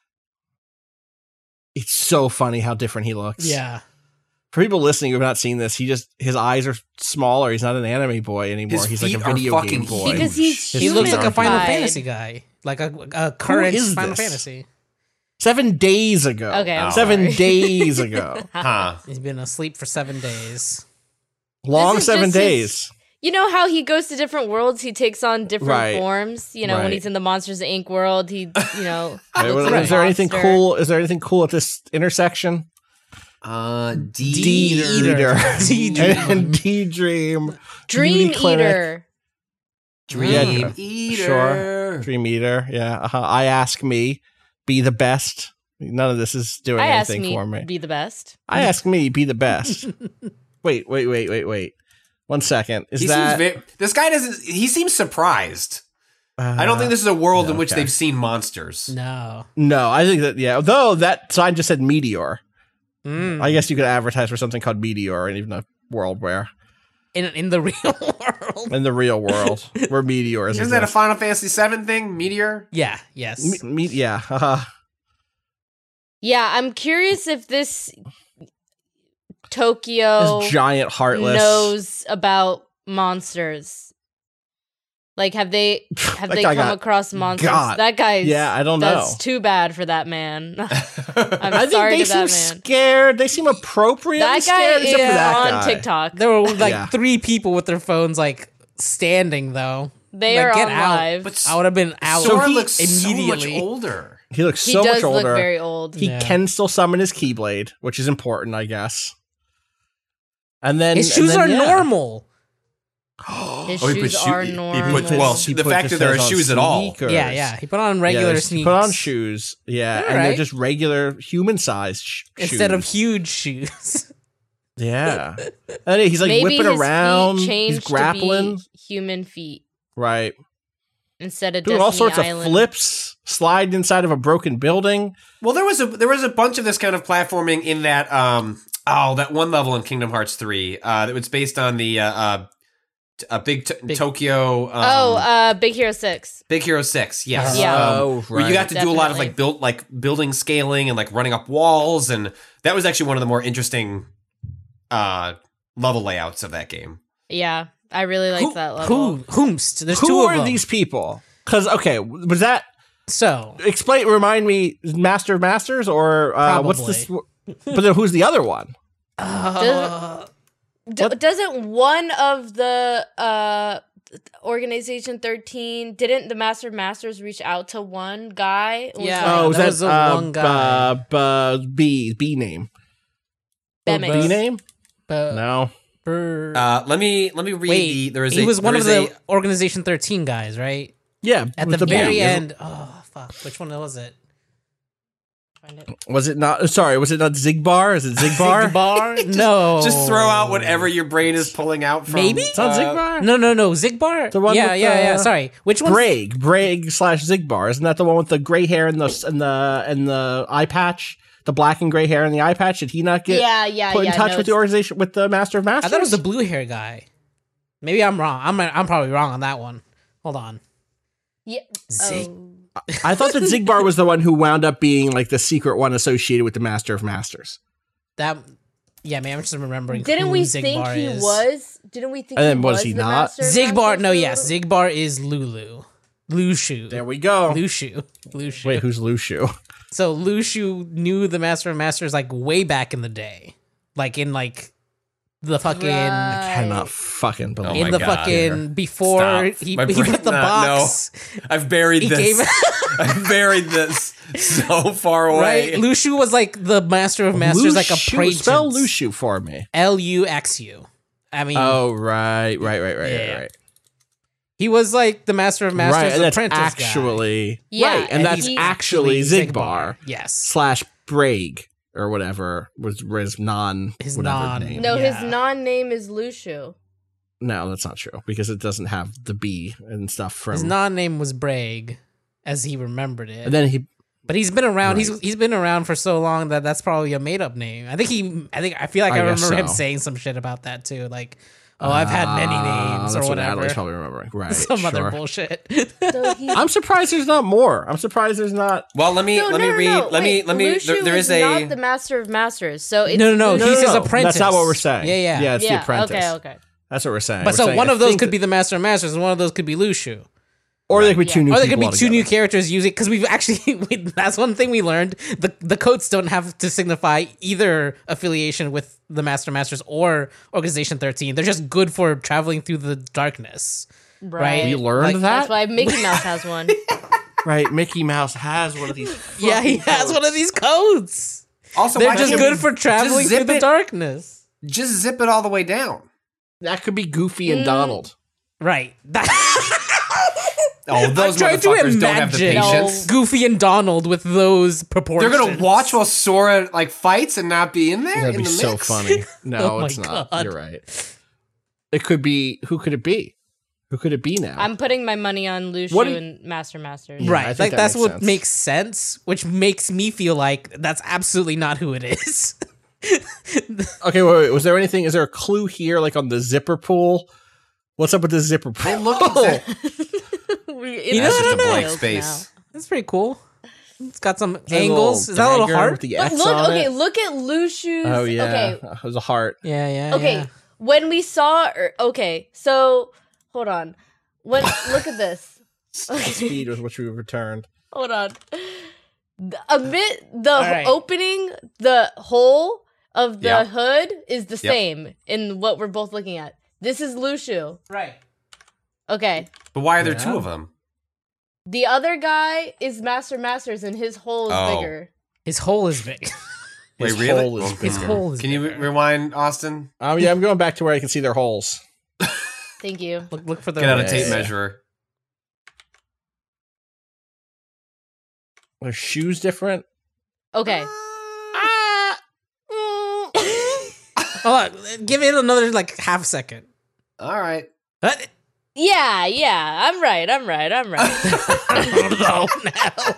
Speaker 2: It's so funny how different he looks.
Speaker 4: Yeah.
Speaker 2: For people listening who have not seen this, he just his eyes are smaller. He's not an anime boy anymore.
Speaker 5: His
Speaker 2: He's like a
Speaker 5: feet are
Speaker 2: video
Speaker 5: fucking
Speaker 2: game boy.
Speaker 3: Because he's
Speaker 2: His
Speaker 4: He looks
Speaker 2: feet
Speaker 4: like a
Speaker 2: are
Speaker 4: Final
Speaker 3: Humanified.
Speaker 4: Fantasy guy. Like a, a current
Speaker 2: is
Speaker 4: Final
Speaker 2: this?
Speaker 4: Fantasy.
Speaker 2: Seven days ago.
Speaker 3: Okay, I'm
Speaker 2: Seven
Speaker 3: sorry.
Speaker 2: days ago.
Speaker 5: Huh.
Speaker 4: He's been asleep for seven days.
Speaker 2: Long
Speaker 3: This is
Speaker 2: seven
Speaker 3: just his-
Speaker 2: days.
Speaker 3: You know how he goes to different worlds? He takes on different
Speaker 2: Right.
Speaker 3: forms. You know, when
Speaker 2: Right.
Speaker 3: he's in the Monsters Incorporated world, he, you know,
Speaker 2: Wait,
Speaker 3: looks
Speaker 2: was-
Speaker 3: like
Speaker 2: is
Speaker 3: a
Speaker 2: there anything
Speaker 3: monster.
Speaker 2: cool? Is there anything cool at this intersection?
Speaker 5: Uh, D.
Speaker 2: D Eater.
Speaker 4: D Dream.
Speaker 2: and D Dream.
Speaker 3: Dream
Speaker 2: Beauty Clinic.
Speaker 3: Eater.
Speaker 5: Dream
Speaker 2: Yeah,
Speaker 5: Eater.
Speaker 2: Sure. Dream Eater. Yeah. Uh-huh. I ask me, be the best. None of this is doing
Speaker 3: I asked
Speaker 2: anything
Speaker 3: me
Speaker 2: for me.
Speaker 3: be the best.
Speaker 2: I ask me, be the best. wait, wait, wait, wait, wait. One second. Is
Speaker 5: He
Speaker 2: that?
Speaker 5: seems very, this guy doesn't. He seems surprised.
Speaker 2: uh,
Speaker 5: I don't think this is a world in which
Speaker 2: okay.
Speaker 5: they've seen monsters.
Speaker 4: No.
Speaker 2: No, I think that yeah. Though that sign just said Meteor.
Speaker 4: Mm.
Speaker 2: I guess you could advertise for something called Meteor, and even a world where
Speaker 4: In in the real world.
Speaker 2: in the real world where meteors.
Speaker 5: Isn't that a
Speaker 2: exist.
Speaker 5: Final Fantasy seven thing? Meteor?
Speaker 4: Yeah. Yes.
Speaker 2: Me- me- yeah. Uh,
Speaker 3: Yeah, I'm curious if this Tokyo
Speaker 2: this giant heartless.
Speaker 3: knows about monsters. Like, have they have
Speaker 2: That
Speaker 3: they
Speaker 2: guy
Speaker 3: come
Speaker 2: got
Speaker 3: across monsters?
Speaker 2: got.
Speaker 3: That guy's
Speaker 2: Yeah, I don't know.
Speaker 3: That's too bad for that man. I'm
Speaker 2: I think
Speaker 3: sorry
Speaker 2: they
Speaker 3: to that
Speaker 2: seem
Speaker 3: man.
Speaker 2: scared. They seem appropriately
Speaker 3: That guy
Speaker 2: scared,
Speaker 3: is
Speaker 2: except for that
Speaker 3: on
Speaker 2: guy.
Speaker 3: TikTok.
Speaker 4: There were like
Speaker 2: Yeah.
Speaker 4: three people with their phones like standing though.
Speaker 3: They
Speaker 4: Like,
Speaker 3: are
Speaker 4: get
Speaker 3: on
Speaker 4: out.
Speaker 3: live.
Speaker 5: But
Speaker 4: I would have been out
Speaker 5: Sora
Speaker 2: he-
Speaker 5: looks so much
Speaker 4: immediately.
Speaker 5: older.
Speaker 2: He looks
Speaker 3: he
Speaker 2: so
Speaker 3: does
Speaker 2: much older.
Speaker 3: look very old.
Speaker 2: he
Speaker 4: Yeah.
Speaker 2: can still summon his Keyblade, which is important, I guess. And then
Speaker 4: His
Speaker 2: and
Speaker 4: shoes
Speaker 2: then,
Speaker 4: are
Speaker 2: yeah.
Speaker 4: normal.
Speaker 3: His
Speaker 5: Oh, he
Speaker 3: shoes
Speaker 5: put shoe-
Speaker 3: are
Speaker 5: he- he
Speaker 3: normal.
Speaker 5: put- well,
Speaker 2: He
Speaker 5: the
Speaker 2: put
Speaker 5: fact
Speaker 2: the
Speaker 5: that there are
Speaker 2: says on
Speaker 5: shoes at all.
Speaker 2: sneakers.
Speaker 4: Yeah, yeah. He put on
Speaker 2: Yeah,
Speaker 4: regular
Speaker 2: there's-
Speaker 4: sneakers.
Speaker 2: He put on shoes. Yeah,
Speaker 4: They're
Speaker 2: and they're
Speaker 4: right.
Speaker 2: just regular human-sized sh-
Speaker 4: instead of
Speaker 2: shoes.
Speaker 4: huge shoes.
Speaker 2: Yeah. And he's like
Speaker 3: Maybe
Speaker 2: whipping
Speaker 3: his
Speaker 2: around.
Speaker 3: feet
Speaker 2: He's
Speaker 3: changed
Speaker 2: grappling.
Speaker 3: to be human feet
Speaker 2: Right.
Speaker 3: instead of
Speaker 2: Doing
Speaker 3: Destiny
Speaker 2: all sorts
Speaker 3: Island.
Speaker 2: of flips, sliding inside of a broken building.
Speaker 5: Well, there was a there was a bunch of this kind of platforming in that um oh that one level in Kingdom Hearts three uh that was based on the uh, uh a big, t-
Speaker 4: Big-
Speaker 5: Tokyo. Um,
Speaker 3: oh, uh, Big Hero Six.
Speaker 5: Big Hero Six. Yes.
Speaker 3: Yeah.
Speaker 5: Um,
Speaker 2: Oh,
Speaker 5: Where you
Speaker 2: right.
Speaker 5: got to do a lot of
Speaker 3: Definitely.
Speaker 5: like build like building scaling and like running up walls, and that was actually one of the more interesting uh level layouts of that game.
Speaker 3: Yeah, I really liked
Speaker 4: Who,
Speaker 3: that level.
Speaker 4: who, whomst? There's
Speaker 2: Who
Speaker 4: two
Speaker 2: are
Speaker 4: of them.
Speaker 2: these people? Because okay, was that
Speaker 4: So
Speaker 2: explain? Remind me, Master of Masters or uh, what's this? But then who's the other one?
Speaker 4: uh,
Speaker 3: D- doesn't one of the uh Organization thirteen didn't the Master of Masters reach out to one guy? Was
Speaker 4: Yeah.
Speaker 3: like,
Speaker 2: Oh, was
Speaker 4: that
Speaker 2: that,
Speaker 4: was the
Speaker 2: uh,
Speaker 4: one guy.
Speaker 2: Uh, b- B B name.
Speaker 3: Bemex.
Speaker 2: B name?
Speaker 4: uh,
Speaker 2: No.
Speaker 4: Brr.
Speaker 5: Uh, let me let me read
Speaker 4: Wait,
Speaker 5: the. There is
Speaker 4: he
Speaker 5: a,
Speaker 4: was one
Speaker 5: there
Speaker 4: of
Speaker 5: is
Speaker 4: the
Speaker 5: a-
Speaker 4: Organization thirteen guys, right?
Speaker 2: Yeah.
Speaker 4: At
Speaker 2: with
Speaker 4: the,
Speaker 2: B.
Speaker 4: very
Speaker 2: Is it-
Speaker 4: end. Oh fuck! Which one was it?
Speaker 3: Find it.
Speaker 2: Was it not? Sorry, was it not Zigbar? Is it Zigbar?
Speaker 4: Zigbar? No.
Speaker 5: Just throw out whatever your brain is pulling out from.
Speaker 4: Maybe?
Speaker 2: It's not
Speaker 5: uh,
Speaker 2: Zigbar.
Speaker 4: No, no, no. Zigbar.
Speaker 2: The one
Speaker 4: yeah,
Speaker 2: with
Speaker 4: yeah,
Speaker 2: the-
Speaker 4: yeah. Sorry. Which one?
Speaker 2: Brag, Brag slash Zigbar. Isn't that the one with the gray hair and the and the and the eye patch? The black and gray hair and the eye patch. Did he not get
Speaker 3: Yeah, yeah,
Speaker 2: put
Speaker 3: yeah.
Speaker 2: in touch
Speaker 3: no,
Speaker 2: with the
Speaker 3: it's-
Speaker 2: organization with the Master of Masters?
Speaker 4: I thought it was the blue hair guy. Maybe I'm wrong. I'm I'm probably wrong on that one. Hold on.
Speaker 3: Yeah.
Speaker 4: Zig-
Speaker 3: Oh.
Speaker 2: I thought that Zigbar was the one who wound up being like the secret one associated with the Master of Masters.
Speaker 4: That. Yeah, man. I'm just remembering.
Speaker 3: Didn't
Speaker 4: who
Speaker 3: we
Speaker 4: Zigbar
Speaker 3: think he
Speaker 4: is.
Speaker 3: was? Didn't we think
Speaker 2: And then
Speaker 3: he
Speaker 2: was
Speaker 3: was
Speaker 2: he
Speaker 3: the
Speaker 2: not?
Speaker 3: Master of
Speaker 4: Zigbar?
Speaker 3: Masters
Speaker 4: No,
Speaker 3: for a
Speaker 4: yes.
Speaker 3: little-
Speaker 4: Zigbar is Lulu. Lushu.
Speaker 2: There we go.
Speaker 4: Lushu. Lushu.
Speaker 2: Wait, who's Lushu?
Speaker 4: So Lushu knew the Master of Masters like way back in the day, like in like the fucking
Speaker 3: Right.
Speaker 2: Cannot fucking believe.
Speaker 5: Oh
Speaker 4: in
Speaker 5: my
Speaker 4: the
Speaker 5: God.
Speaker 4: fucking before
Speaker 5: Stop.
Speaker 4: he,
Speaker 5: My
Speaker 4: he
Speaker 5: brain-
Speaker 4: put the
Speaker 5: nah,
Speaker 4: box.
Speaker 5: I've buried
Speaker 4: He
Speaker 5: this.
Speaker 4: gave
Speaker 5: I've buried this so far away.
Speaker 4: right. Lushu was like the Master of Masters, like a
Speaker 2: Lushu-
Speaker 4: praetor.
Speaker 2: Spell Lushu for me.
Speaker 4: L U X U. I mean,
Speaker 2: Oh, right, right, right, right,
Speaker 4: Yeah.
Speaker 2: right, right.
Speaker 4: he was like the Master of Masters
Speaker 2: Right, and that's
Speaker 4: apprentice
Speaker 2: actually
Speaker 3: Yeah,
Speaker 2: right, and,
Speaker 3: and
Speaker 2: that's
Speaker 3: he's
Speaker 2: actually
Speaker 4: guy.
Speaker 2: Zigbar
Speaker 4: Yes,
Speaker 2: slash Brag or whatever was his non
Speaker 4: His
Speaker 2: whatever
Speaker 4: non-
Speaker 2: name.
Speaker 3: No,
Speaker 4: Yeah.
Speaker 3: his non-name is Lushu.
Speaker 2: No, that's not true because it doesn't have the B and stuff from.
Speaker 4: his non-name was Brag, as he remembered it.
Speaker 2: and then he
Speaker 4: But he's been around.
Speaker 2: Right.
Speaker 4: He's he's been around for so long that that's probably a made up name. I think he. I think I feel like I,
Speaker 2: I guess
Speaker 4: remember him
Speaker 2: so.
Speaker 4: saying some shit about that too. Like, oh, I've had many
Speaker 2: Ah,
Speaker 4: names
Speaker 2: that's
Speaker 4: or
Speaker 2: what
Speaker 4: whatever.
Speaker 2: Natalie's probably remembering. Right,
Speaker 4: some other
Speaker 2: sure.
Speaker 4: bullshit.
Speaker 3: So he,
Speaker 2: I'm surprised there's not more. I'm surprised there's not.
Speaker 5: Well, let me
Speaker 3: no,
Speaker 5: let
Speaker 3: no,
Speaker 5: me
Speaker 3: no,
Speaker 5: read.
Speaker 3: no.
Speaker 5: Let me
Speaker 3: Wait,
Speaker 5: let me.
Speaker 3: Lushu
Speaker 5: There, there is a.
Speaker 3: not the Master of Masters. So it's
Speaker 4: no, no, no.
Speaker 3: Lushu-
Speaker 4: He's his
Speaker 2: no,
Speaker 4: apprentice.
Speaker 2: That's not what we're saying.
Speaker 4: Yeah, yeah.
Speaker 2: yeah. It's
Speaker 3: yeah.
Speaker 2: the apprentice.
Speaker 3: Okay, okay.
Speaker 2: That's what we're saying.
Speaker 4: But
Speaker 2: We're
Speaker 4: so
Speaker 2: saying,
Speaker 4: one
Speaker 2: I
Speaker 4: of those
Speaker 2: think
Speaker 4: could
Speaker 2: that-
Speaker 4: be the Master of Masters, and one of those could be Lushu.
Speaker 2: or they could be two
Speaker 3: Yeah.
Speaker 2: new.
Speaker 4: Or there could be
Speaker 2: people
Speaker 4: two new
Speaker 2: altogether.
Speaker 4: characters using because we've actually we, that's one thing we learned. The the coats don't have to signify either affiliation with the Master Masters or Organization thirteen. They're just good for traveling through the darkness.
Speaker 3: Right.
Speaker 2: We learned
Speaker 4: Like,
Speaker 2: that.
Speaker 3: That's why Mickey Mouse has one.
Speaker 2: Right, Mickey Mouse has one of these.
Speaker 4: Yeah, he
Speaker 2: fucking
Speaker 4: has
Speaker 2: coats.
Speaker 4: one of these coats.
Speaker 5: Also,
Speaker 4: They're
Speaker 5: why
Speaker 4: just
Speaker 5: can't
Speaker 4: good
Speaker 5: we
Speaker 4: for traveling
Speaker 5: just
Speaker 4: through
Speaker 5: zip
Speaker 4: the
Speaker 5: it-
Speaker 4: darkness.
Speaker 5: Just zip it all the way down.
Speaker 2: That could be Goofy and Donald.
Speaker 4: Right. That-
Speaker 5: Oh, those
Speaker 4: trying to
Speaker 5: motherfuckers don't have the
Speaker 4: imagine.
Speaker 5: patience.
Speaker 4: Goofy and Donald with those
Speaker 5: They're
Speaker 4: proportions.
Speaker 5: gonna watch while Sora like fights and not be in there.
Speaker 2: That'd
Speaker 5: in
Speaker 2: be
Speaker 5: the
Speaker 2: so
Speaker 5: mix?
Speaker 2: funny. No,
Speaker 4: Oh my
Speaker 2: it's not.
Speaker 4: God.
Speaker 2: You're right. It could be. Who could it be? Who could it be now?
Speaker 3: I'm putting my money on Lushu
Speaker 2: What do you-
Speaker 3: and Master Masters.
Speaker 2: Yeah, I
Speaker 4: Right.
Speaker 2: think
Speaker 4: Like
Speaker 2: that
Speaker 4: that's
Speaker 2: makes
Speaker 4: what
Speaker 2: sense.
Speaker 4: makes sense, which makes me feel like that's absolutely not who it is.
Speaker 2: Okay, wait, wait. Was there anything? Is there a clue here, like on the zipper pool? What's up with the zipper pool?
Speaker 5: They look exact-
Speaker 3: We-
Speaker 4: You
Speaker 3: it's
Speaker 4: know,
Speaker 5: That's just a
Speaker 4: no, no,
Speaker 5: blank
Speaker 3: now.
Speaker 5: space.
Speaker 4: That's pretty cool. It's got some
Speaker 2: Is that a
Speaker 4: angles.
Speaker 2: little
Speaker 4: Is that a little
Speaker 2: dagger
Speaker 4: heart?
Speaker 2: with the
Speaker 3: But
Speaker 2: X
Speaker 3: look,
Speaker 2: on
Speaker 3: okay,
Speaker 2: it?
Speaker 3: look at Lushu's.
Speaker 2: Oh yeah,
Speaker 3: Okay,
Speaker 2: it was a heart.
Speaker 4: Yeah, yeah.
Speaker 3: okay.
Speaker 4: yeah.
Speaker 3: When we saw, er, okay, so hold on. When look at this.
Speaker 2: Speed was which we returned.
Speaker 3: Hold on. The- Amid the
Speaker 4: right.
Speaker 3: opening, the hole of the
Speaker 5: Yeah.
Speaker 3: hood is the
Speaker 5: Yep.
Speaker 3: same in what we're both looking at. This is Lushu.
Speaker 4: Right.
Speaker 3: Okay.
Speaker 5: But why are there
Speaker 2: Yeah.
Speaker 5: two of them?
Speaker 3: The other guy is Master Masters and his hole is
Speaker 5: Oh.
Speaker 3: bigger.
Speaker 4: His hole is big.
Speaker 5: Wait,
Speaker 2: His
Speaker 5: really?
Speaker 2: hole is
Speaker 4: His
Speaker 2: bigger.
Speaker 4: hole is
Speaker 5: Can you
Speaker 4: bigger.
Speaker 5: re- rewind, Austin?
Speaker 2: Um, yeah, I'm going back to where I can see their holes.
Speaker 3: Thank you.
Speaker 4: Look, look for the.
Speaker 5: Get out a
Speaker 2: Yeah,
Speaker 5: tape
Speaker 2: yeah.
Speaker 5: measure.
Speaker 2: Their shoes different.
Speaker 3: Okay.
Speaker 4: Hold on, give it another like half second.
Speaker 5: All right.
Speaker 4: What?
Speaker 3: Yeah, yeah. I'm right. I'm right. I'm right.
Speaker 4: Oh no,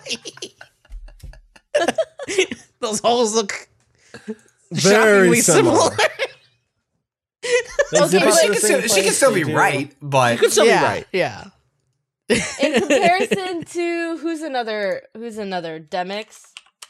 Speaker 4: Natalie. Those holes look
Speaker 2: Very
Speaker 4: shockingly similar.
Speaker 2: similar. They
Speaker 3: Okay,
Speaker 2: zip
Speaker 3: but
Speaker 2: up
Speaker 5: she
Speaker 2: to the
Speaker 5: can
Speaker 2: same
Speaker 5: still, she can
Speaker 2: place,
Speaker 5: still
Speaker 2: they
Speaker 5: be
Speaker 2: do.
Speaker 5: right, but
Speaker 2: You could still
Speaker 4: yeah,
Speaker 2: be right.
Speaker 4: yeah.
Speaker 3: In comparison to who's another who's another Demix?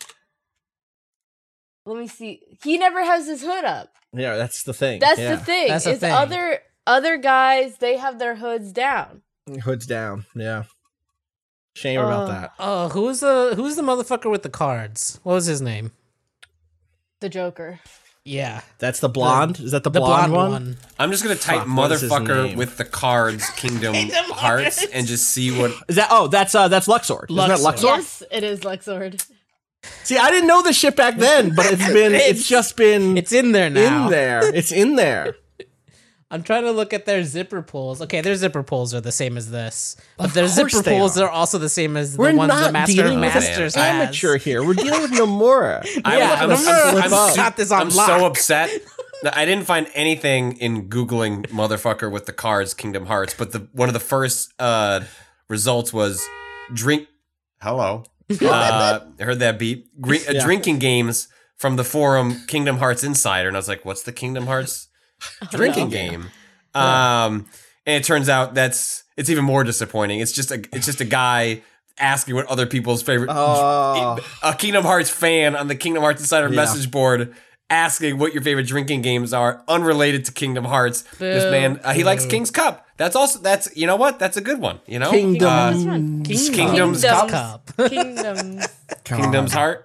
Speaker 3: Let me see. He never has his hood up.
Speaker 2: Yeah, that's the thing.
Speaker 3: That's
Speaker 2: yeah.
Speaker 3: the thing.
Speaker 4: That's the
Speaker 3: is
Speaker 4: thing.
Speaker 3: other other guys they have their hoods down.
Speaker 2: Hood's down. Yeah. Shame about
Speaker 3: Oh.
Speaker 2: that.
Speaker 4: Oh, who's the who's the motherfucker with the cards? What was his name?
Speaker 3: The Joker.
Speaker 4: Yeah,
Speaker 2: That's the blonde. Is that the,
Speaker 4: the
Speaker 2: blonde,
Speaker 4: blonde,
Speaker 2: one?
Speaker 4: one.
Speaker 5: I'm just gonna type
Speaker 2: Fuck, what is his
Speaker 5: motherfucker
Speaker 2: name?
Speaker 5: with the cards Kingdom Hearts and just see what.
Speaker 2: Is that? Oh, that's uh, that's Luxord. Isn't that
Speaker 4: Luxord.
Speaker 2: Luxord?
Speaker 3: Yes, it is Luxord.
Speaker 2: See, I didn't know this shit back then, but it's been. it's,
Speaker 4: It's-
Speaker 2: just been.
Speaker 4: It's in there now.
Speaker 2: in there. It's in there.
Speaker 4: I'm trying to look at their zipper pulls. Okay, their zipper pulls are the same as this, but
Speaker 2: Of
Speaker 4: their
Speaker 2: course
Speaker 4: zipper
Speaker 2: they
Speaker 4: pulls
Speaker 2: are.
Speaker 4: are also the same as
Speaker 2: We're
Speaker 4: the ones the
Speaker 2: not
Speaker 4: Master of
Speaker 2: dealing with an
Speaker 4: Masters has.
Speaker 2: amateur here. We're dealing with Nomura.
Speaker 5: I'm,
Speaker 4: Yeah,
Speaker 5: I'm,
Speaker 4: no,
Speaker 5: I'm,
Speaker 4: no, no,
Speaker 5: I'm,
Speaker 4: no,
Speaker 5: I'm,
Speaker 4: got this on
Speaker 5: I'm
Speaker 4: lock.
Speaker 5: so upset. I didn't find anything in Googling motherfucker with the cards Kingdom Hearts, but the one of the first uh, results was drink. Hello. Uh, I heard that beat. Gre- uh,
Speaker 2: Yeah.
Speaker 5: Drinking games from the forum Kingdom Hearts Insider. And I was like, what's the Kingdom Hearts drinking game? Um, and it turns out that's, it's even more disappointing. It's just a, it's just a guy asking what other people's favorite,
Speaker 2: Oh.
Speaker 5: a Kingdom Hearts fan on the Kingdom Hearts Insider
Speaker 2: Yeah.
Speaker 5: message board asking what your favorite drinking games are, unrelated to Kingdom Hearts. This
Speaker 3: Boo.
Speaker 5: man, uh, he likes King's Cup. That's also, that's, you know what? That's a good one, you know?
Speaker 2: Kingdom.
Speaker 5: Uh,
Speaker 3: That's fun.
Speaker 5: Kingdom's
Speaker 3: Kingdoms.
Speaker 5: Cup.
Speaker 4: Cup.
Speaker 3: Kingdoms.
Speaker 5: Kingdom's Heart.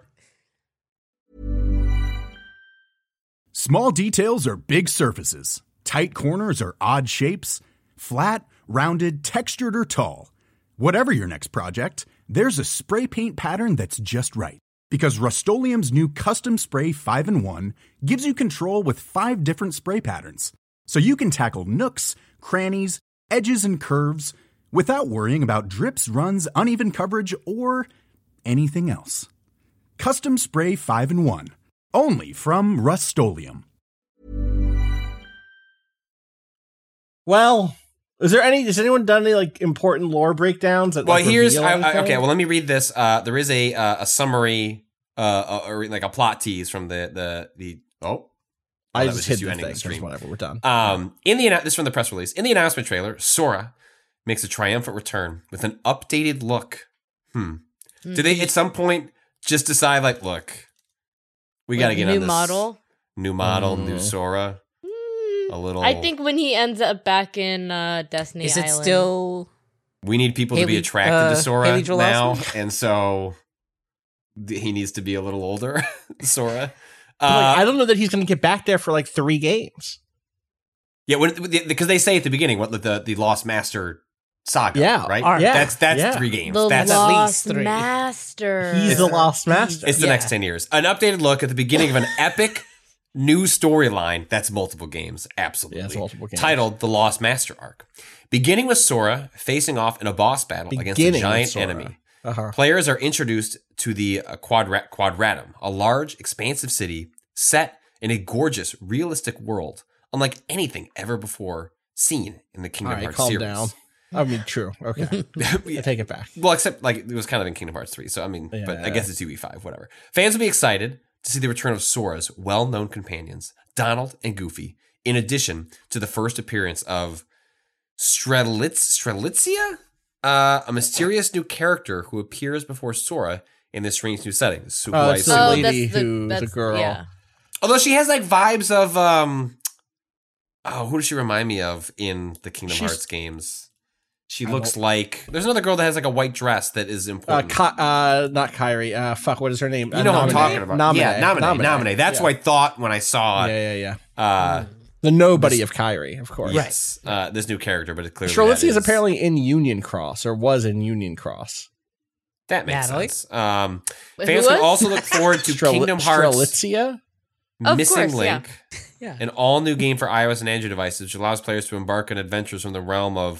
Speaker 7: Small details are big surfaces. Tight corners are odd shapes. Flat, rounded, textured, or tall. Whatever your next project, there's a spray paint pattern that's just right. Because Rust-Oleum's new Custom Spray five in one gives you control with five different spray patterns. So you can tackle nooks, crannies, edges, and curves without worrying about drips, runs, uneven coverage, or anything else. Custom Spray five in one. Only from Rust-Oleum.
Speaker 2: Well, is there any? Has anyone done any like important lore breakdowns? That,
Speaker 5: Well,
Speaker 2: like,
Speaker 5: here's
Speaker 2: reveal
Speaker 5: I, I,
Speaker 2: anything?
Speaker 5: okay. Well, let me read this. Uh, there is a uh, a summary, uh, or like a plot tease from the the the. Oh,
Speaker 2: I
Speaker 5: that
Speaker 2: just
Speaker 5: was
Speaker 2: hit
Speaker 5: just you
Speaker 2: the
Speaker 5: ending
Speaker 2: thing.
Speaker 5: the
Speaker 2: Just
Speaker 5: stream.
Speaker 2: whatever, we're done.
Speaker 5: Um, in the annou- this is from the press release. In the announcement trailer, Sora makes a triumphant return with an updated look. Hmm. Do they at some point just decide like, look, we got to
Speaker 3: Like,
Speaker 5: get
Speaker 3: new
Speaker 5: on this
Speaker 3: model.
Speaker 5: new model, new
Speaker 2: Mm.
Speaker 5: Sora? A little.
Speaker 3: I think when he ends up back in uh, Destiny
Speaker 4: Is it
Speaker 3: Island.
Speaker 4: still?
Speaker 5: we need people to be
Speaker 4: Haley-
Speaker 5: attracted
Speaker 4: uh,
Speaker 5: to Sora
Speaker 4: Haley Joel
Speaker 5: now,
Speaker 4: Osment?
Speaker 5: and so th- he needs to be a little older. Sora.
Speaker 2: But, like,
Speaker 5: Uh,
Speaker 2: I don't know that he's going to get back there for like three games.
Speaker 5: yeah, when, because they say at the beginning what the the Lost Master saga,
Speaker 2: Yeah,
Speaker 5: right?
Speaker 4: arc.
Speaker 2: Yeah,
Speaker 5: That's that's
Speaker 2: yeah.
Speaker 5: three games.
Speaker 3: The
Speaker 5: That's
Speaker 4: at least
Speaker 3: Lost
Speaker 4: three.
Speaker 3: Master.
Speaker 2: He's the Lost Master.
Speaker 5: It's the
Speaker 4: Yeah.
Speaker 5: next ten years. An updated look at the beginning of an epic new storyline. That's multiple games. Absolutely.
Speaker 2: Yeah, it's multiple games.
Speaker 5: Titled The Lost Master Arc. Beginning with Sora facing off in a boss battle against a
Speaker 2: Beginning with
Speaker 5: giant
Speaker 2: Sora.
Speaker 5: enemy.
Speaker 2: Uh-huh.
Speaker 5: Players are introduced to the uh, Quadra- Quadratum, a large, expansive city set in a gorgeous, realistic world, unlike anything ever before seen in the
Speaker 2: All
Speaker 5: Kingdom
Speaker 2: right,
Speaker 5: Hearts
Speaker 2: calm
Speaker 5: series.
Speaker 2: down. I mean, true. Okay, I take it back.
Speaker 5: Well, except like it was kind of in Kingdom Hearts three, so I mean, but I
Speaker 2: Yeah.
Speaker 5: guess it's U E five, whatever. Fans will be excited to see the return of Sora's well-known companions, Donald and Goofy, in addition to the first appearance of Strelitz Strelitzia, uh, a mysterious new character who appears before Sora in this strange new setting. So who
Speaker 2: Oh,
Speaker 5: I
Speaker 2: it's
Speaker 5: assume-
Speaker 2: the
Speaker 3: Oh,
Speaker 2: lady
Speaker 3: that's the,
Speaker 2: who's a
Speaker 3: that's,
Speaker 2: girl.
Speaker 3: Yeah.
Speaker 5: although she has like vibes of um, oh, who does she remind me of in the Kingdom
Speaker 2: She's-
Speaker 5: Hearts games? She
Speaker 2: I
Speaker 5: looks
Speaker 2: don't-
Speaker 5: like there's another girl that has like a white dress that is
Speaker 2: Uh,
Speaker 5: important.
Speaker 2: Ki- uh, not Kyrie. Uh, fuck, what is her name?
Speaker 5: You
Speaker 2: Uh,
Speaker 5: know what I'm
Speaker 2: Naminé.
Speaker 5: talking about.
Speaker 2: Naminé.
Speaker 5: Yeah, Naminé,
Speaker 2: Naminé.
Speaker 5: Naminé. That's
Speaker 2: yeah.
Speaker 5: what I thought when I saw
Speaker 2: Yeah, yeah, yeah.
Speaker 5: uh,
Speaker 2: The nobody of Kyrie, of course.
Speaker 5: yes, uh, this new character, but it clearly
Speaker 2: Strelitzia
Speaker 5: that
Speaker 2: is apparently in Union Cross, or was in Union Cross.
Speaker 5: that makes
Speaker 4: Natalie?
Speaker 5: sense. Um,
Speaker 3: Wait,
Speaker 5: fans
Speaker 3: who
Speaker 5: can
Speaker 3: was?
Speaker 5: also look forward to
Speaker 2: Strel-
Speaker 5: Kingdom Hearts
Speaker 2: Strelitzia?
Speaker 3: Of
Speaker 5: Missing
Speaker 3: course, yeah.
Speaker 5: Link,
Speaker 4: Yeah.
Speaker 5: an all-new game for iOS and Android devices, which allows players to embark on adventures from the realm of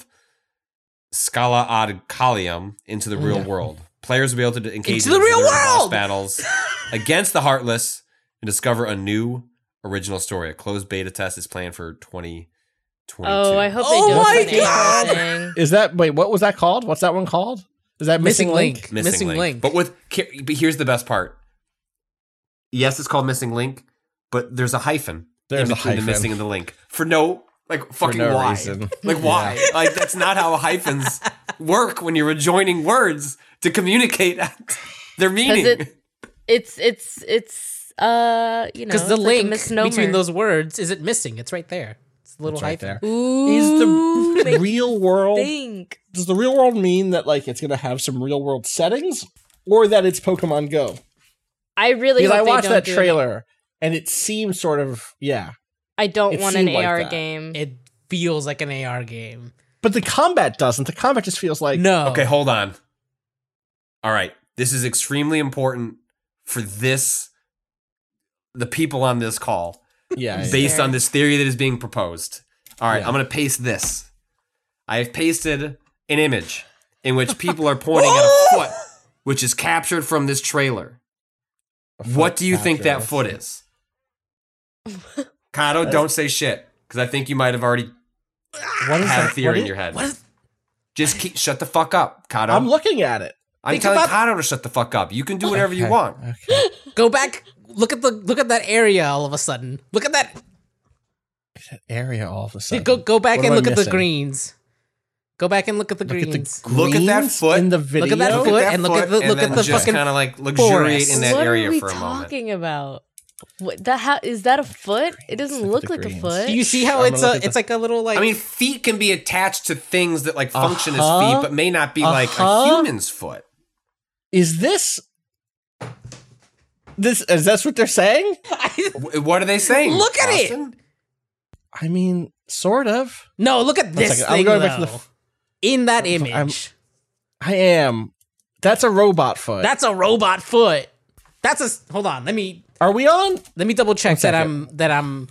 Speaker 5: Scala ad Kalium into the real world. Players will be able to engage
Speaker 4: Into the
Speaker 5: in
Speaker 4: real
Speaker 5: literal boss
Speaker 4: world!
Speaker 5: battles against the Heartless and discover a new original story. A closed beta test is planned for twenty twenty-two.
Speaker 3: Oh, I hope
Speaker 4: Oh
Speaker 3: they do
Speaker 4: my
Speaker 3: something
Speaker 4: God!
Speaker 3: interesting.
Speaker 2: Is that, wait, what was that called? What's that one called? Is that Missing,
Speaker 4: Missing
Speaker 2: Link?
Speaker 4: Link.
Speaker 5: Missing,
Speaker 4: Missing
Speaker 5: link.
Speaker 4: Link.
Speaker 5: But with but here's the best part. Yes, it's called Missing Link, but there's a hyphen
Speaker 2: There's
Speaker 5: in
Speaker 2: a
Speaker 5: between
Speaker 2: hyphen.
Speaker 5: the missing and the link for no Like fucking
Speaker 2: no
Speaker 5: why?
Speaker 2: reason.
Speaker 5: Like why? Like that's not how hyphens work when you're adjoining words to communicate their meaning.
Speaker 3: it- It's it's it's uh you know
Speaker 4: Because the
Speaker 3: it's like a
Speaker 4: link
Speaker 3: misnomer.
Speaker 4: between those words isn't missing. It's right there. It's a little
Speaker 2: It's right
Speaker 4: hyphen.
Speaker 2: there.
Speaker 3: Ooh,
Speaker 2: Is the
Speaker 3: make
Speaker 2: real world?
Speaker 3: think.
Speaker 2: Does the real world mean that like it's gonna have some real world settings, or that it's Pokemon Go?
Speaker 3: I really
Speaker 2: Because
Speaker 3: hope
Speaker 2: I
Speaker 3: they
Speaker 2: watched
Speaker 3: don't
Speaker 2: that
Speaker 3: do it.
Speaker 2: trailer and it seems sort of yeah,
Speaker 3: I don't
Speaker 2: It
Speaker 3: want an
Speaker 2: seemed like
Speaker 3: A R
Speaker 2: that.
Speaker 3: game.
Speaker 4: It feels like an A R game.
Speaker 2: but the combat doesn't. The combat just feels like
Speaker 4: No.
Speaker 5: Okay, hold on. All right, this is extremely important for this, the people on this call,
Speaker 2: yeah, yeah.
Speaker 5: based on this theory that is being proposed. All right,
Speaker 2: Yeah.
Speaker 5: I'm going to paste this. I have pasted an image in which people are pointing at a foot, which is captured from this trailer. What do you think that foot is? Kato, don't say shit, because I think you might have already
Speaker 2: What is
Speaker 5: had a
Speaker 2: that?
Speaker 5: theory
Speaker 2: What
Speaker 5: in
Speaker 2: is-
Speaker 5: your head.
Speaker 4: What is-
Speaker 5: Just keep, shut the fuck up, Kato.
Speaker 2: I'm looking at it.
Speaker 5: I'm
Speaker 4: Think
Speaker 5: telling
Speaker 4: about-
Speaker 5: Kato to shut the fuck up. You can do whatever you
Speaker 2: Okay,
Speaker 5: want.
Speaker 2: Okay.
Speaker 4: Go back. Look at the look at that area. All of a sudden, look at that.
Speaker 2: That area all of a sudden.
Speaker 4: Go go back
Speaker 2: What
Speaker 4: and
Speaker 2: am I
Speaker 4: look at the
Speaker 2: missing?
Speaker 4: greens. Go back and look at the
Speaker 2: Look at the
Speaker 4: greens.
Speaker 5: Look at that
Speaker 2: greens
Speaker 5: foot.
Speaker 2: in the video.
Speaker 4: Look at that
Speaker 5: Look
Speaker 4: foot
Speaker 5: at that
Speaker 4: and look at
Speaker 5: foot
Speaker 4: the- look
Speaker 5: and
Speaker 4: at
Speaker 5: then
Speaker 4: the
Speaker 5: just
Speaker 4: fucking
Speaker 5: kind of like luxuriate
Speaker 4: forest.
Speaker 5: in that
Speaker 3: what
Speaker 5: area
Speaker 3: are we
Speaker 5: for a moment.
Speaker 3: talking about? What the how is that a foot? It doesn't
Speaker 2: Look
Speaker 3: look
Speaker 2: at the
Speaker 3: like a
Speaker 2: greens.
Speaker 3: foot.
Speaker 4: Do you see how
Speaker 2: I'm
Speaker 4: it's
Speaker 2: gonna
Speaker 4: a
Speaker 2: look at
Speaker 4: it's
Speaker 2: the-
Speaker 4: like a little like
Speaker 5: I mean, feet can be attached to things that like function as
Speaker 2: Uh-huh.
Speaker 5: feet, but may not be like a
Speaker 2: Uh-huh.
Speaker 5: human's foot.
Speaker 2: Is this? This is that's what they're saying?
Speaker 5: W- What are they saying?
Speaker 4: Look at it!
Speaker 5: Austin?
Speaker 2: I mean, sort of.
Speaker 4: no. Look at this
Speaker 2: second, I'm
Speaker 4: thing
Speaker 2: going
Speaker 4: though.
Speaker 2: back to the f-
Speaker 4: in that
Speaker 2: I'm-
Speaker 4: image.
Speaker 2: I am. That's a robot foot.
Speaker 4: That's a robot foot. That's a s- hold on. Let me
Speaker 2: Are we on?
Speaker 4: let me double check
Speaker 2: One
Speaker 4: that
Speaker 2: second.
Speaker 4: I'm that I'm.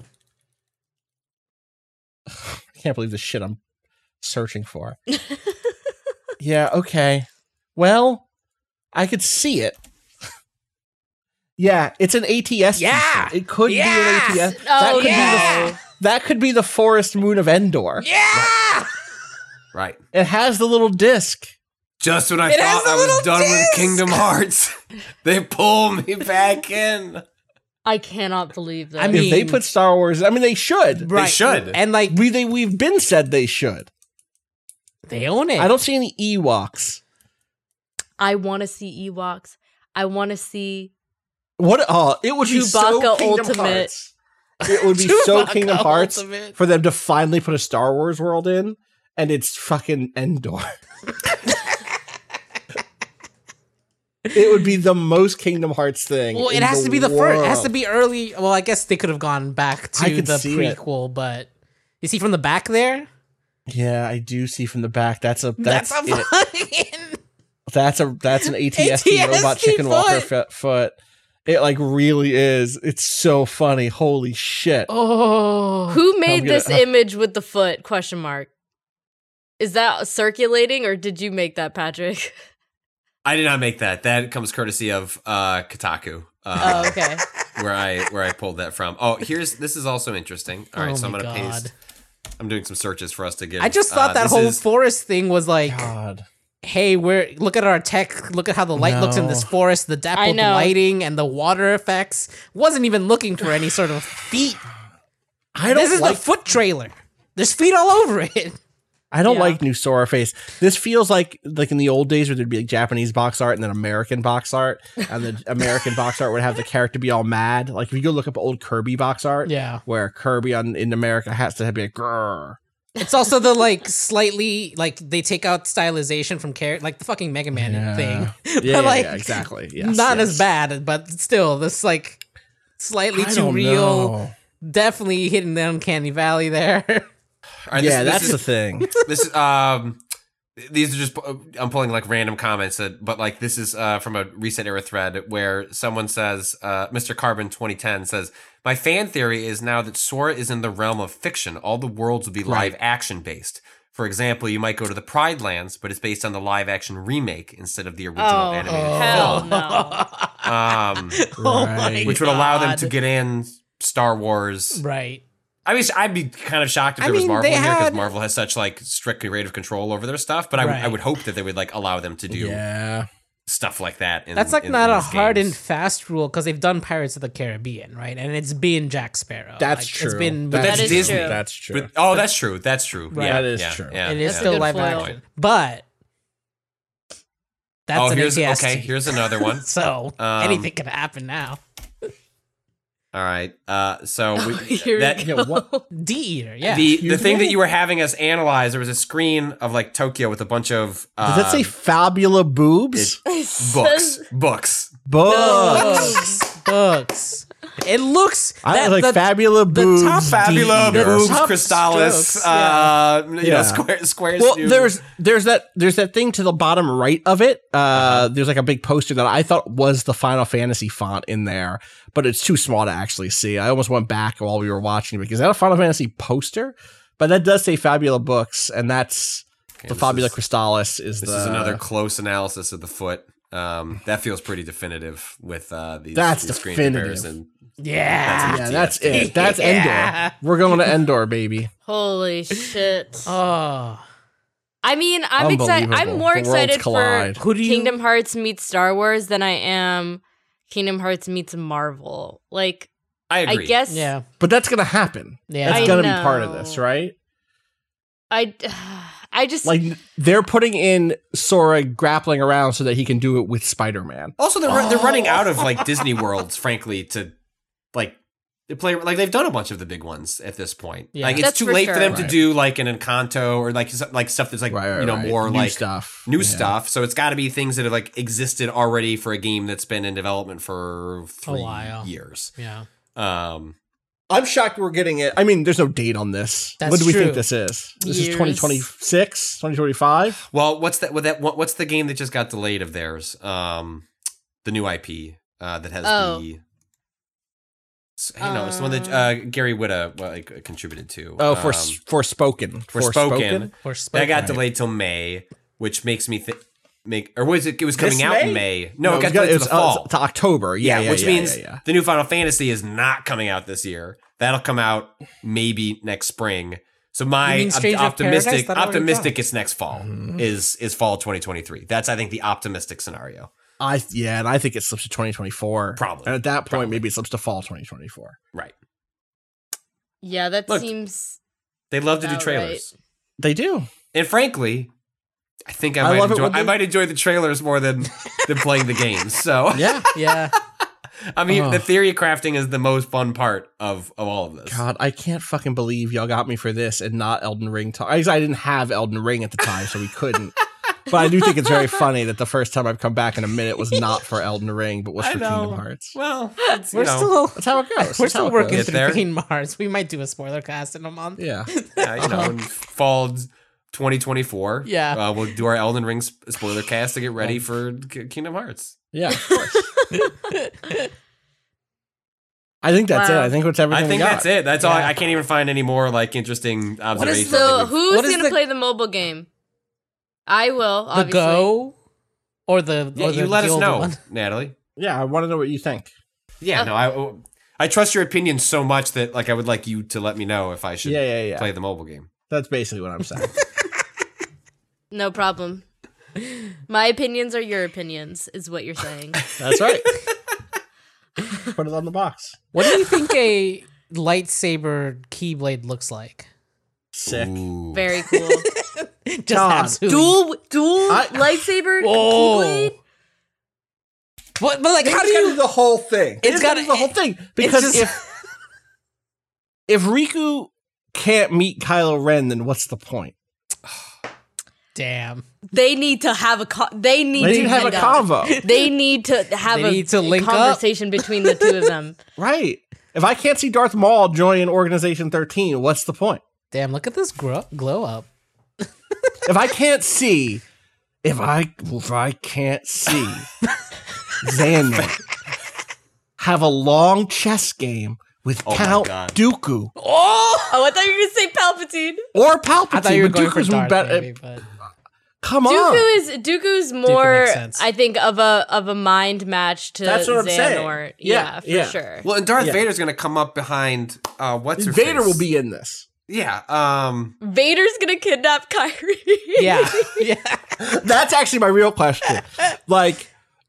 Speaker 2: I can't believe the shit I'm searching for. Yeah. Okay. Well, I could see it. Yeah, it's an A T S.
Speaker 4: Yeah!
Speaker 2: feature. It could
Speaker 4: Yeah!
Speaker 2: be an A T S.
Speaker 3: Oh,
Speaker 2: that could
Speaker 4: yeah!
Speaker 2: be the that could be the forest moon of Endor.
Speaker 4: Yeah.
Speaker 5: Right.
Speaker 2: It has the little disc.
Speaker 5: Just when I
Speaker 4: It has
Speaker 5: thought
Speaker 4: a
Speaker 5: I was
Speaker 4: little
Speaker 5: done with
Speaker 4: disc!
Speaker 5: Kingdom Hearts, they pull me back in.
Speaker 3: I cannot believe that.
Speaker 4: I mean-
Speaker 2: If they put Star Wars, I mean, they should.
Speaker 4: Right.
Speaker 5: should.
Speaker 4: And like
Speaker 2: We they we've been said they should.
Speaker 4: they own it.
Speaker 2: I don't see any Ewoks.
Speaker 3: I want to see Ewoks. I want to see.
Speaker 2: What? Oh, it would be so
Speaker 3: Chewbacca
Speaker 2: Kingdom
Speaker 3: Ultimate.
Speaker 2: Hearts. It would be so
Speaker 4: Chewbacca
Speaker 2: Kingdom Hearts
Speaker 4: Ultimate.
Speaker 2: for them to finally put a Star Wars world in, and it's fucking Endor. It would be the most Kingdom Hearts thing.
Speaker 4: Well, it
Speaker 2: in
Speaker 4: has to be the
Speaker 2: world.
Speaker 4: first. It has to be early. Well, I guess they could have gone back
Speaker 2: I
Speaker 4: to
Speaker 2: could
Speaker 4: the
Speaker 2: see it.
Speaker 4: prequel, but you see from the back there.
Speaker 2: Yeah, I do see from the back. That's a that's
Speaker 4: That's,
Speaker 2: that's,
Speaker 4: a fucking.
Speaker 2: that's a that's an A T S T
Speaker 4: A T S T
Speaker 2: robot chicken walker
Speaker 4: foot.
Speaker 2: foot. foot. It like really is. It's so funny. Holy shit!
Speaker 4: Oh,
Speaker 3: Who made
Speaker 2: gonna-
Speaker 3: this image with the foot? Question mark. Is that circulating, or did you make that, Patrick?
Speaker 5: I did not make that. That comes courtesy of uh, Kotaku. Uh,
Speaker 3: Oh, okay.
Speaker 5: where I where I pulled that from. Oh, here's this is also interesting. All right,
Speaker 4: Oh
Speaker 5: so I'm
Speaker 4: my
Speaker 5: gonna
Speaker 4: God.
Speaker 5: paste. I'm doing some searches for us to get.
Speaker 4: I just thought
Speaker 5: uh,
Speaker 4: that
Speaker 5: this
Speaker 4: whole
Speaker 5: is-
Speaker 4: forest thing was like,
Speaker 2: God.
Speaker 4: hey, we're look at our tech. Look at how the light looks in this
Speaker 2: No.
Speaker 4: forest. The depth
Speaker 3: I
Speaker 4: of the
Speaker 3: know.
Speaker 4: lighting and the water effects. Wasn't even looking for any sort of feet.
Speaker 2: I don't
Speaker 4: This is
Speaker 2: like
Speaker 4: the foot trailer. There's feet all over it.
Speaker 2: I don't
Speaker 3: Yeah.
Speaker 2: like new Sora face. This feels like like in the old days where there'd be like Japanese box art and then American box art, and the American box art would have the character be all mad. Like if you go look up old Kirby box art,
Speaker 4: Yeah.
Speaker 2: where Kirby on in America has to be like grrr.
Speaker 4: It's also the like slightly like they take out stylization from character, like the fucking Mega Man
Speaker 2: Yeah.
Speaker 4: thing.
Speaker 2: Yeah,
Speaker 4: But,
Speaker 2: yeah,
Speaker 4: like,
Speaker 2: yeah, exactly. Yes,
Speaker 4: Not
Speaker 2: yes.
Speaker 4: as bad, but still, this like slightly
Speaker 2: I
Speaker 4: too
Speaker 2: don't
Speaker 4: real.
Speaker 2: know.
Speaker 4: Definitely hitting the uncanny valley there.
Speaker 5: All right, this-
Speaker 2: Yeah,
Speaker 5: this
Speaker 2: that's
Speaker 5: is-
Speaker 2: the thing.
Speaker 5: this is um these are just I'm pulling like random comments that, but like this is uh from a Reset Era thread where someone says uh Mister Carbon twenty ten says, my fan theory is now that Sora is in the realm of fiction, all the worlds will be live action based. For example, you might go to the Pride Lands, but it's based on the live action remake instead of the original
Speaker 3: Oh,
Speaker 5: animated
Speaker 3: hell
Speaker 5: film.
Speaker 3: no.
Speaker 5: Um
Speaker 4: Oh my
Speaker 2: Right.
Speaker 5: which would allow them
Speaker 4: God.
Speaker 5: to get in Star Wars.
Speaker 4: Right.
Speaker 5: I mean, I'd be kind of shocked if
Speaker 4: I
Speaker 5: there was
Speaker 4: mean,
Speaker 5: Marvel
Speaker 4: they
Speaker 5: in here because
Speaker 4: had-
Speaker 5: Marvel has such like strict creative control over their stuff. But I would, I
Speaker 4: Right.
Speaker 5: would hope that they would like allow them to do
Speaker 2: Yeah.
Speaker 5: stuff like that. In,
Speaker 4: That's like
Speaker 5: in,
Speaker 4: not
Speaker 5: in
Speaker 4: a
Speaker 5: these
Speaker 4: hard
Speaker 5: games.
Speaker 4: and fast rule because they've done Pirates of the Caribbean, right? And it's been Jack Sparrow.
Speaker 2: That's
Speaker 4: Like,
Speaker 2: true.
Speaker 4: It's been
Speaker 5: But that's
Speaker 3: That is
Speaker 5: Disney.
Speaker 3: true.
Speaker 2: That's true.
Speaker 5: But, oh, that's true. That's true.
Speaker 4: Right.
Speaker 5: Yeah,
Speaker 2: That is
Speaker 5: yeah,
Speaker 2: true.
Speaker 5: Yeah,
Speaker 4: it is
Speaker 5: yeah.
Speaker 3: That's a
Speaker 4: still
Speaker 3: good
Speaker 4: live
Speaker 3: foil.
Speaker 4: action, but that's
Speaker 5: oh,
Speaker 4: an
Speaker 5: here's
Speaker 4: A T S T.
Speaker 5: okay. Here's another one.
Speaker 4: So
Speaker 5: Um,
Speaker 4: anything can happen now.
Speaker 5: All right. Uh, so we,
Speaker 3: Here
Speaker 5: that
Speaker 3: we
Speaker 2: Yeah,
Speaker 3: go.
Speaker 2: what?
Speaker 4: D Eater, yeah.
Speaker 5: the the thing that you were having us analyze, there was a screen of like Tokyo with a bunch of uh,
Speaker 2: Does that say Fabula boobs?
Speaker 5: books, books.
Speaker 2: Books.
Speaker 4: books, books. It looks
Speaker 2: I
Speaker 4: that,
Speaker 2: like
Speaker 4: the,
Speaker 2: Fabula
Speaker 4: the
Speaker 2: boobs.
Speaker 4: top-
Speaker 5: Fabula
Speaker 2: D-eater.
Speaker 5: boobs,
Speaker 4: Top
Speaker 5: Crystallis,
Speaker 4: strokes,
Speaker 5: uh, you know,
Speaker 2: Yeah.
Speaker 5: square, squares.
Speaker 2: Well,
Speaker 5: new-
Speaker 2: there's there's that there's that thing to the bottom right of it. Uh,
Speaker 5: Uh-huh.
Speaker 2: There's like a big poster that I thought was the Final Fantasy font in there, but it's too small to actually see. I almost went back while we were watching because is that a Final Fantasy poster? But that does say Fabula Books, and that's
Speaker 5: Okay,
Speaker 2: the
Speaker 5: this
Speaker 2: Fabula
Speaker 5: is-
Speaker 2: Crystallis. Is
Speaker 5: This
Speaker 2: the
Speaker 5: is another close analysis of the foot. Um, that feels pretty definitive with uh, these,
Speaker 2: That's
Speaker 5: these screen
Speaker 2: definitive.
Speaker 5: comparison.
Speaker 4: yeah.
Speaker 2: yeah, that's it. That's
Speaker 4: Yeah.
Speaker 2: Endor. We're going to Endor, baby.
Speaker 3: Holy shit.
Speaker 4: Oh,
Speaker 3: I mean, I'm excited.
Speaker 2: Unbelievable.
Speaker 3: I'm more
Speaker 2: The worlds
Speaker 3: excited
Speaker 2: collide.
Speaker 3: for
Speaker 4: Who do you-
Speaker 3: Kingdom Hearts meets Star Wars than I am Kingdom Hearts meets Marvel. Like,
Speaker 5: I
Speaker 3: I
Speaker 5: agree.
Speaker 3: guess
Speaker 4: yeah,
Speaker 2: But that's going to happen.
Speaker 4: yeah.
Speaker 2: That's
Speaker 3: I
Speaker 2: going to be part of
Speaker 3: know.
Speaker 2: this, right?
Speaker 3: I, I just
Speaker 2: Like they're putting in Sora grappling around so that he can do it with Spider-Man.
Speaker 5: Also, they're they're running out of like Disney worlds, frankly, to like they play like they've done a bunch of the big ones at this point.
Speaker 4: Yeah.
Speaker 5: Like it's
Speaker 3: That's
Speaker 5: too
Speaker 3: for
Speaker 5: late for
Speaker 3: sure.
Speaker 5: them to
Speaker 2: Right.
Speaker 5: do like an Encanto or like s- like stuff that's like
Speaker 2: Right, right,
Speaker 5: you know
Speaker 2: right.
Speaker 5: more
Speaker 2: New
Speaker 5: like
Speaker 2: stuff.
Speaker 5: new
Speaker 2: Yeah.
Speaker 5: stuff. So it's got to be things that have like existed already for a game that's been in development for three
Speaker 4: while.
Speaker 5: years.
Speaker 4: yeah.
Speaker 5: Um,
Speaker 2: I'm shocked we're getting it. I mean, there's no date on this.
Speaker 4: That's
Speaker 2: when do we
Speaker 4: true.
Speaker 2: think this is? This
Speaker 3: Years.
Speaker 2: is twenty twenty-six, twenty twenty-five?
Speaker 5: well, what's that? What that? What, what's the game that just got delayed of theirs? Um, the new I P uh, that has
Speaker 3: Oh.
Speaker 5: the. You know, it's the one that uh, Gary Whitta like contributed to.
Speaker 2: Oh, for
Speaker 5: Um,
Speaker 2: Forspoken.
Speaker 5: Forspoken.
Speaker 4: Or
Speaker 5: That
Speaker 4: spoken.
Speaker 5: got delayed till May, which makes me think. Make or was it? It was coming
Speaker 2: This
Speaker 5: out
Speaker 2: May?
Speaker 5: in May. No, it
Speaker 2: it's
Speaker 5: got
Speaker 2: got-
Speaker 5: delayed to
Speaker 2: it's,
Speaker 5: the
Speaker 2: uh,
Speaker 5: fall.
Speaker 2: it's to October. Yeah,
Speaker 5: yeah,
Speaker 2: yeah,
Speaker 5: which
Speaker 2: yeah,
Speaker 5: means
Speaker 2: yeah, yeah.
Speaker 5: the new Final Fantasy is not coming out this year. That'll come out maybe next spring. So my
Speaker 4: You mean
Speaker 5: op-
Speaker 4: Stranger of Paradise?
Speaker 5: optimistic
Speaker 4: That already
Speaker 5: optimistic
Speaker 4: dropped.
Speaker 5: it's next fall
Speaker 2: Mm-hmm.
Speaker 5: is is fall twenty twenty-three. That's I think the optimistic scenario.
Speaker 2: I yeah, and I think it slips to twenty twenty-four.
Speaker 5: Probably.
Speaker 2: And at that point,
Speaker 5: Probably.
Speaker 2: maybe it slips to fall twenty twenty-four.
Speaker 5: Right.
Speaker 3: yeah, that
Speaker 5: Look,
Speaker 3: seems
Speaker 5: They love to do
Speaker 3: About
Speaker 5: trailers.
Speaker 2: They do.
Speaker 5: And frankly, I think I,
Speaker 2: I
Speaker 5: might
Speaker 2: love it
Speaker 5: enjoy
Speaker 2: when
Speaker 5: I
Speaker 2: they-
Speaker 5: might enjoy the trailers more than than playing the games. So
Speaker 2: Yeah.
Speaker 4: Yeah.
Speaker 5: I mean,
Speaker 2: Oh.
Speaker 5: the theory crafting is the most fun part of, of all of this.
Speaker 2: God, I can't fucking believe y'all got me for this and not Elden Ring. Talk. I, I didn't have Elden Ring at the time, so we couldn't. But I do think it's very funny that the first time I've come back in a minute was not for Elden Ring, but was
Speaker 5: I
Speaker 2: for
Speaker 5: know.
Speaker 2: Kingdom Hearts.
Speaker 5: Well, it's, you
Speaker 4: We're
Speaker 5: know,
Speaker 4: still
Speaker 2: That's how it goes.
Speaker 4: we're
Speaker 2: That's how
Speaker 4: still
Speaker 2: it
Speaker 4: working
Speaker 2: goes.
Speaker 5: Get there.
Speaker 4: through Kingdom Hearts. We might do a spoiler cast in a month.
Speaker 2: Yeah.
Speaker 5: uh, you know, in fall twenty twenty-four.
Speaker 4: Yeah.
Speaker 5: uh, we'll do our Elden Ring sp- spoiler cast to get ready for K- Kingdom Hearts.
Speaker 2: Yeah, of course. I think that's
Speaker 3: Wow.
Speaker 2: it. I think that's everything
Speaker 5: I think
Speaker 2: we got.
Speaker 5: that's it. That's all.
Speaker 4: Yeah.
Speaker 5: I, I can't even find any more like interesting observations. I
Speaker 3: so.
Speaker 5: think we've-
Speaker 3: Who's
Speaker 4: What is
Speaker 3: gonna
Speaker 4: the-
Speaker 3: play the mobile game? I will.
Speaker 4: The
Speaker 3: Obviously.
Speaker 4: Go or the
Speaker 5: Yeah,
Speaker 4: or the,
Speaker 5: you let
Speaker 4: the
Speaker 5: us
Speaker 4: older
Speaker 5: know,
Speaker 4: one?
Speaker 5: Natalie.
Speaker 2: Yeah, I want to know what you think.
Speaker 5: Yeah, no, I I trust your opinion so much that like I would like you to let me know if I should
Speaker 2: Yeah, yeah, yeah.
Speaker 5: play the mobile game.
Speaker 2: That's basically what I'm saying.
Speaker 3: No problem. My opinions are your opinions, is what you're saying.
Speaker 2: That's right. Put it on the box.
Speaker 4: What do you think a lightsaber keyblade looks like?
Speaker 2: Sick.
Speaker 5: Ooh.
Speaker 3: Very cool.
Speaker 4: Just
Speaker 2: God.
Speaker 4: absolutely.
Speaker 3: dual dual
Speaker 2: I-
Speaker 3: lightsaber
Speaker 4: Oh.
Speaker 3: keyblade.
Speaker 4: But, but like, how do
Speaker 2: It's gotta
Speaker 4: you?
Speaker 2: do the whole thing?
Speaker 4: It's
Speaker 2: It's got to
Speaker 4: gotta-
Speaker 2: do the whole thing because
Speaker 4: just-
Speaker 2: if if Riku can't meet Kylo Ren, then what's the point?
Speaker 4: Damn.
Speaker 3: They need to have a co- they need
Speaker 2: They
Speaker 3: to
Speaker 2: need to have a
Speaker 3: end up.
Speaker 2: convo,
Speaker 3: They need to have
Speaker 4: They
Speaker 3: a,
Speaker 4: need to
Speaker 3: a
Speaker 4: link up.
Speaker 3: conversation between the two of them.
Speaker 2: right? If I can't see Darth Maul join Organization thirteen, what's the point?
Speaker 4: Damn, look at this grow- glow up.
Speaker 2: If I can't see, if I if I can't see Xander have a long chess game with
Speaker 5: Oh my
Speaker 2: Count
Speaker 5: God.
Speaker 2: Dooku
Speaker 4: Oh!
Speaker 3: Oh, I thought you were gonna say Palpatine.
Speaker 2: or Palpatine,
Speaker 4: I thought you were
Speaker 2: but
Speaker 4: going for
Speaker 2: Dooku's
Speaker 4: Darth,
Speaker 2: better-
Speaker 4: maybe, but
Speaker 2: Come on,
Speaker 3: Dooku is Dooku's more,
Speaker 4: makes sense.
Speaker 3: I think, of a of a mind match to
Speaker 2: That's what I'm saying.
Speaker 3: Xehanort.
Speaker 2: Yeah,
Speaker 3: Yeah, for
Speaker 2: yeah.
Speaker 3: sure.
Speaker 5: Well, and Darth
Speaker 2: Yeah.
Speaker 5: Vader's gonna come up behind. Uh, what's her
Speaker 2: Vader
Speaker 5: face?
Speaker 2: will be in this.
Speaker 5: Yeah. Um.
Speaker 3: Vader's gonna kidnap Kyrie.
Speaker 4: yeah, yeah.
Speaker 2: That's actually my real question. Like,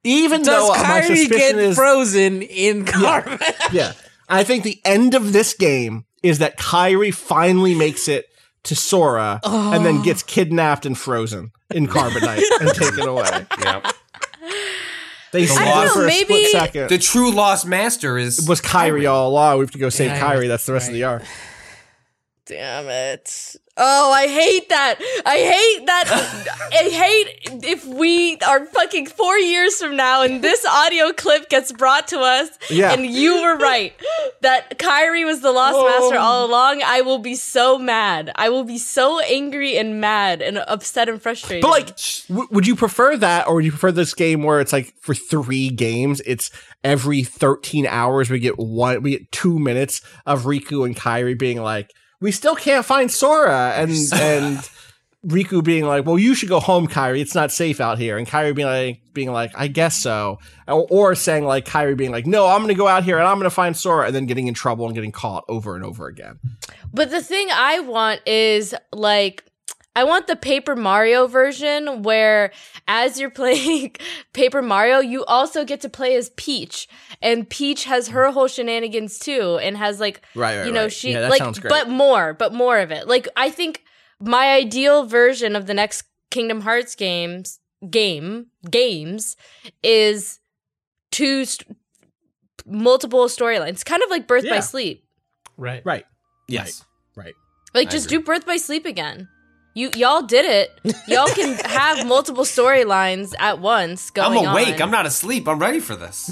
Speaker 2: Even
Speaker 4: Does
Speaker 2: though uh, my
Speaker 4: Kyrie
Speaker 2: suspicion
Speaker 4: get
Speaker 2: is
Speaker 4: frozen in Carbon?
Speaker 2: yeah, I think the end of this game is that Kyrie finally makes it to Sora
Speaker 4: Oh.
Speaker 2: and then gets kidnapped and frozen in Carbonite and taken away.
Speaker 5: Yeah.
Speaker 2: They
Speaker 5: I
Speaker 2: saved
Speaker 5: don't
Speaker 2: him
Speaker 5: know,
Speaker 2: for a
Speaker 3: maybe-
Speaker 2: split second.
Speaker 5: The true lost master is
Speaker 2: It was Kyrie all along. We have to go save
Speaker 4: Yeah,
Speaker 2: Kyrie. That's the rest
Speaker 4: right.
Speaker 2: of the arc.
Speaker 3: Damn it. Oh, I hate that. I hate that. I hate if we are fucking four years from now and this audio clip gets brought to us
Speaker 2: Yeah.
Speaker 3: and you were right that Kyrie was the Lost
Speaker 2: Oh.
Speaker 3: Master all along. I will be so mad. I will be so angry and mad and upset and frustrated.
Speaker 2: But like, w- would you prefer that, or would you prefer this game where it's like for three games, it's every thirteen hours we get one, we get two minutes of Riku and Kyrie being like, we still can't find Sora, and and Riku being like, well, you should go home, Kyrie. It's not safe out here, and Kyrie being like, being like, I guess so, or, or saying like Kyrie being like, no, I'm gonna go out here and I'm gonna find Sora, and then getting in trouble and getting caught over and over again.
Speaker 3: But the thing I want is like, I want the Paper Mario version where as you're playing Paper Mario, you also get to play as Peach. And Peach has her whole shenanigans too and has like,
Speaker 2: Right, right,
Speaker 3: you know,
Speaker 2: right.
Speaker 3: she
Speaker 2: Yeah, that
Speaker 3: like,
Speaker 2: sounds great.
Speaker 3: but more, but more of it. Like, I think my ideal version of the next Kingdom Hearts games, game, games is two st- multiple storylines, kind of like Birth by
Speaker 2: Yeah.
Speaker 3: Sleep.
Speaker 4: Right.
Speaker 2: Right.
Speaker 5: yes.
Speaker 2: Right.
Speaker 3: Like,
Speaker 5: I
Speaker 3: just
Speaker 5: agree.
Speaker 3: do Birth by Sleep again. You y'all did it. Y'all can have multiple storylines at once going
Speaker 5: I'm awake.
Speaker 3: on.
Speaker 5: I'm not asleep. I'm ready for this.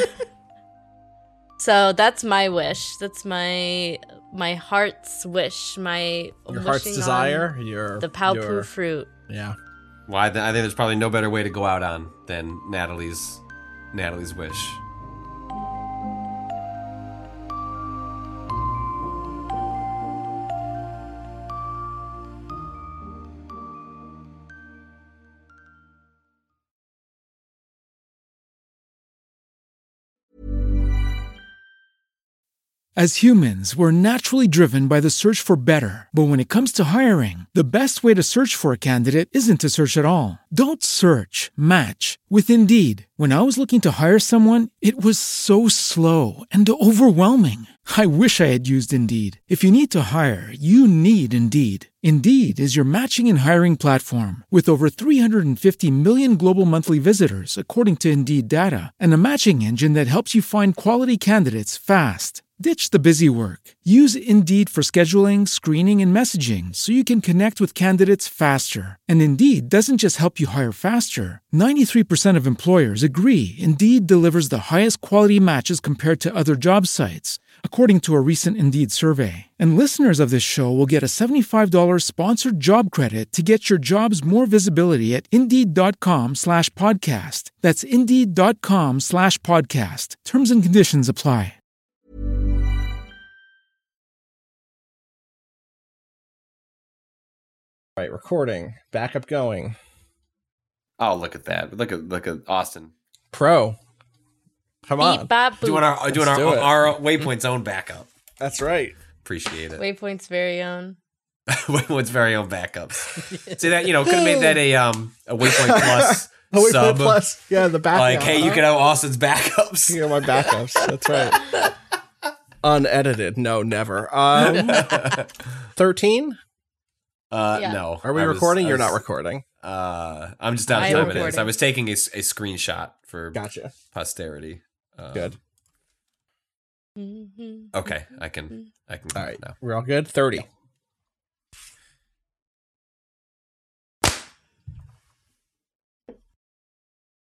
Speaker 3: So that's my wish. That's my my heart's wish. My
Speaker 2: Your heart's
Speaker 3: wishing
Speaker 2: desire.
Speaker 3: on
Speaker 2: Your
Speaker 3: the Palpu
Speaker 2: your-
Speaker 3: fruit.
Speaker 2: Yeah.
Speaker 5: Well, I, th- I think there's probably no better way to go out on than Natalie's Natalie's wish.
Speaker 8: As humans, we're naturally driven by the search for better. But when it comes to hiring, the best way to search for a candidate isn't to search at all. Don't search, match with Indeed. When I was looking to hire someone, it was so slow and overwhelming. I wish I had used Indeed. If you need to hire, you need Indeed. Indeed is your matching and hiring platform with over three hundred fifty million global monthly visitors, according to Indeed data, and a matching engine that helps you find quality candidates fast. Ditch the busy work. Use Indeed for scheduling, screening, and messaging so you can connect with candidates faster. And Indeed doesn't just help you hire faster. ninety-three percent of employers agree Indeed delivers the highest quality matches compared to other job sites, according to a recent Indeed survey. And listeners of this show will get a seventy-five dollars sponsored job credit to get your jobs more visibility at Indeed.com slash podcast. That's Indeed.com slash podcast. Terms and conditions apply.
Speaker 2: Right. Recording. Backup going.
Speaker 5: Oh, look at that! Look at look at Austin
Speaker 2: Pro. Come on.
Speaker 3: Beep, bop, boop.
Speaker 5: doing our doing our,
Speaker 2: do it.
Speaker 5: our Waypoint's own backup.
Speaker 2: That's right.
Speaker 5: Appreciate it.
Speaker 3: Waypoint's very own.
Speaker 5: Waypoint's very own backups. See that, you know, could have made that a um a Waypoint Plus
Speaker 2: Oh, wait,
Speaker 5: sub.
Speaker 2: plus. Yeah, the backup.
Speaker 5: Like, hey, you can have Austin's backups.
Speaker 2: You know my backups. That's right. Unedited. No, never. Um, thirteen?
Speaker 5: Uh,
Speaker 3: Yeah.
Speaker 5: no.
Speaker 2: Are we
Speaker 5: I was-
Speaker 2: recording?
Speaker 5: I
Speaker 2: You're
Speaker 5: was-
Speaker 2: not recording.
Speaker 5: Uh, I'm just down
Speaker 3: I
Speaker 5: to
Speaker 3: am
Speaker 5: five minutes.
Speaker 3: recording.
Speaker 5: I was taking a, s- a screenshot for
Speaker 2: Gotcha.
Speaker 5: posterity. Uh,
Speaker 2: Good.
Speaker 3: Mhm.
Speaker 5: Okay, I can I can.
Speaker 2: All
Speaker 5: go
Speaker 2: right.
Speaker 5: now.
Speaker 2: We're all good? thirty.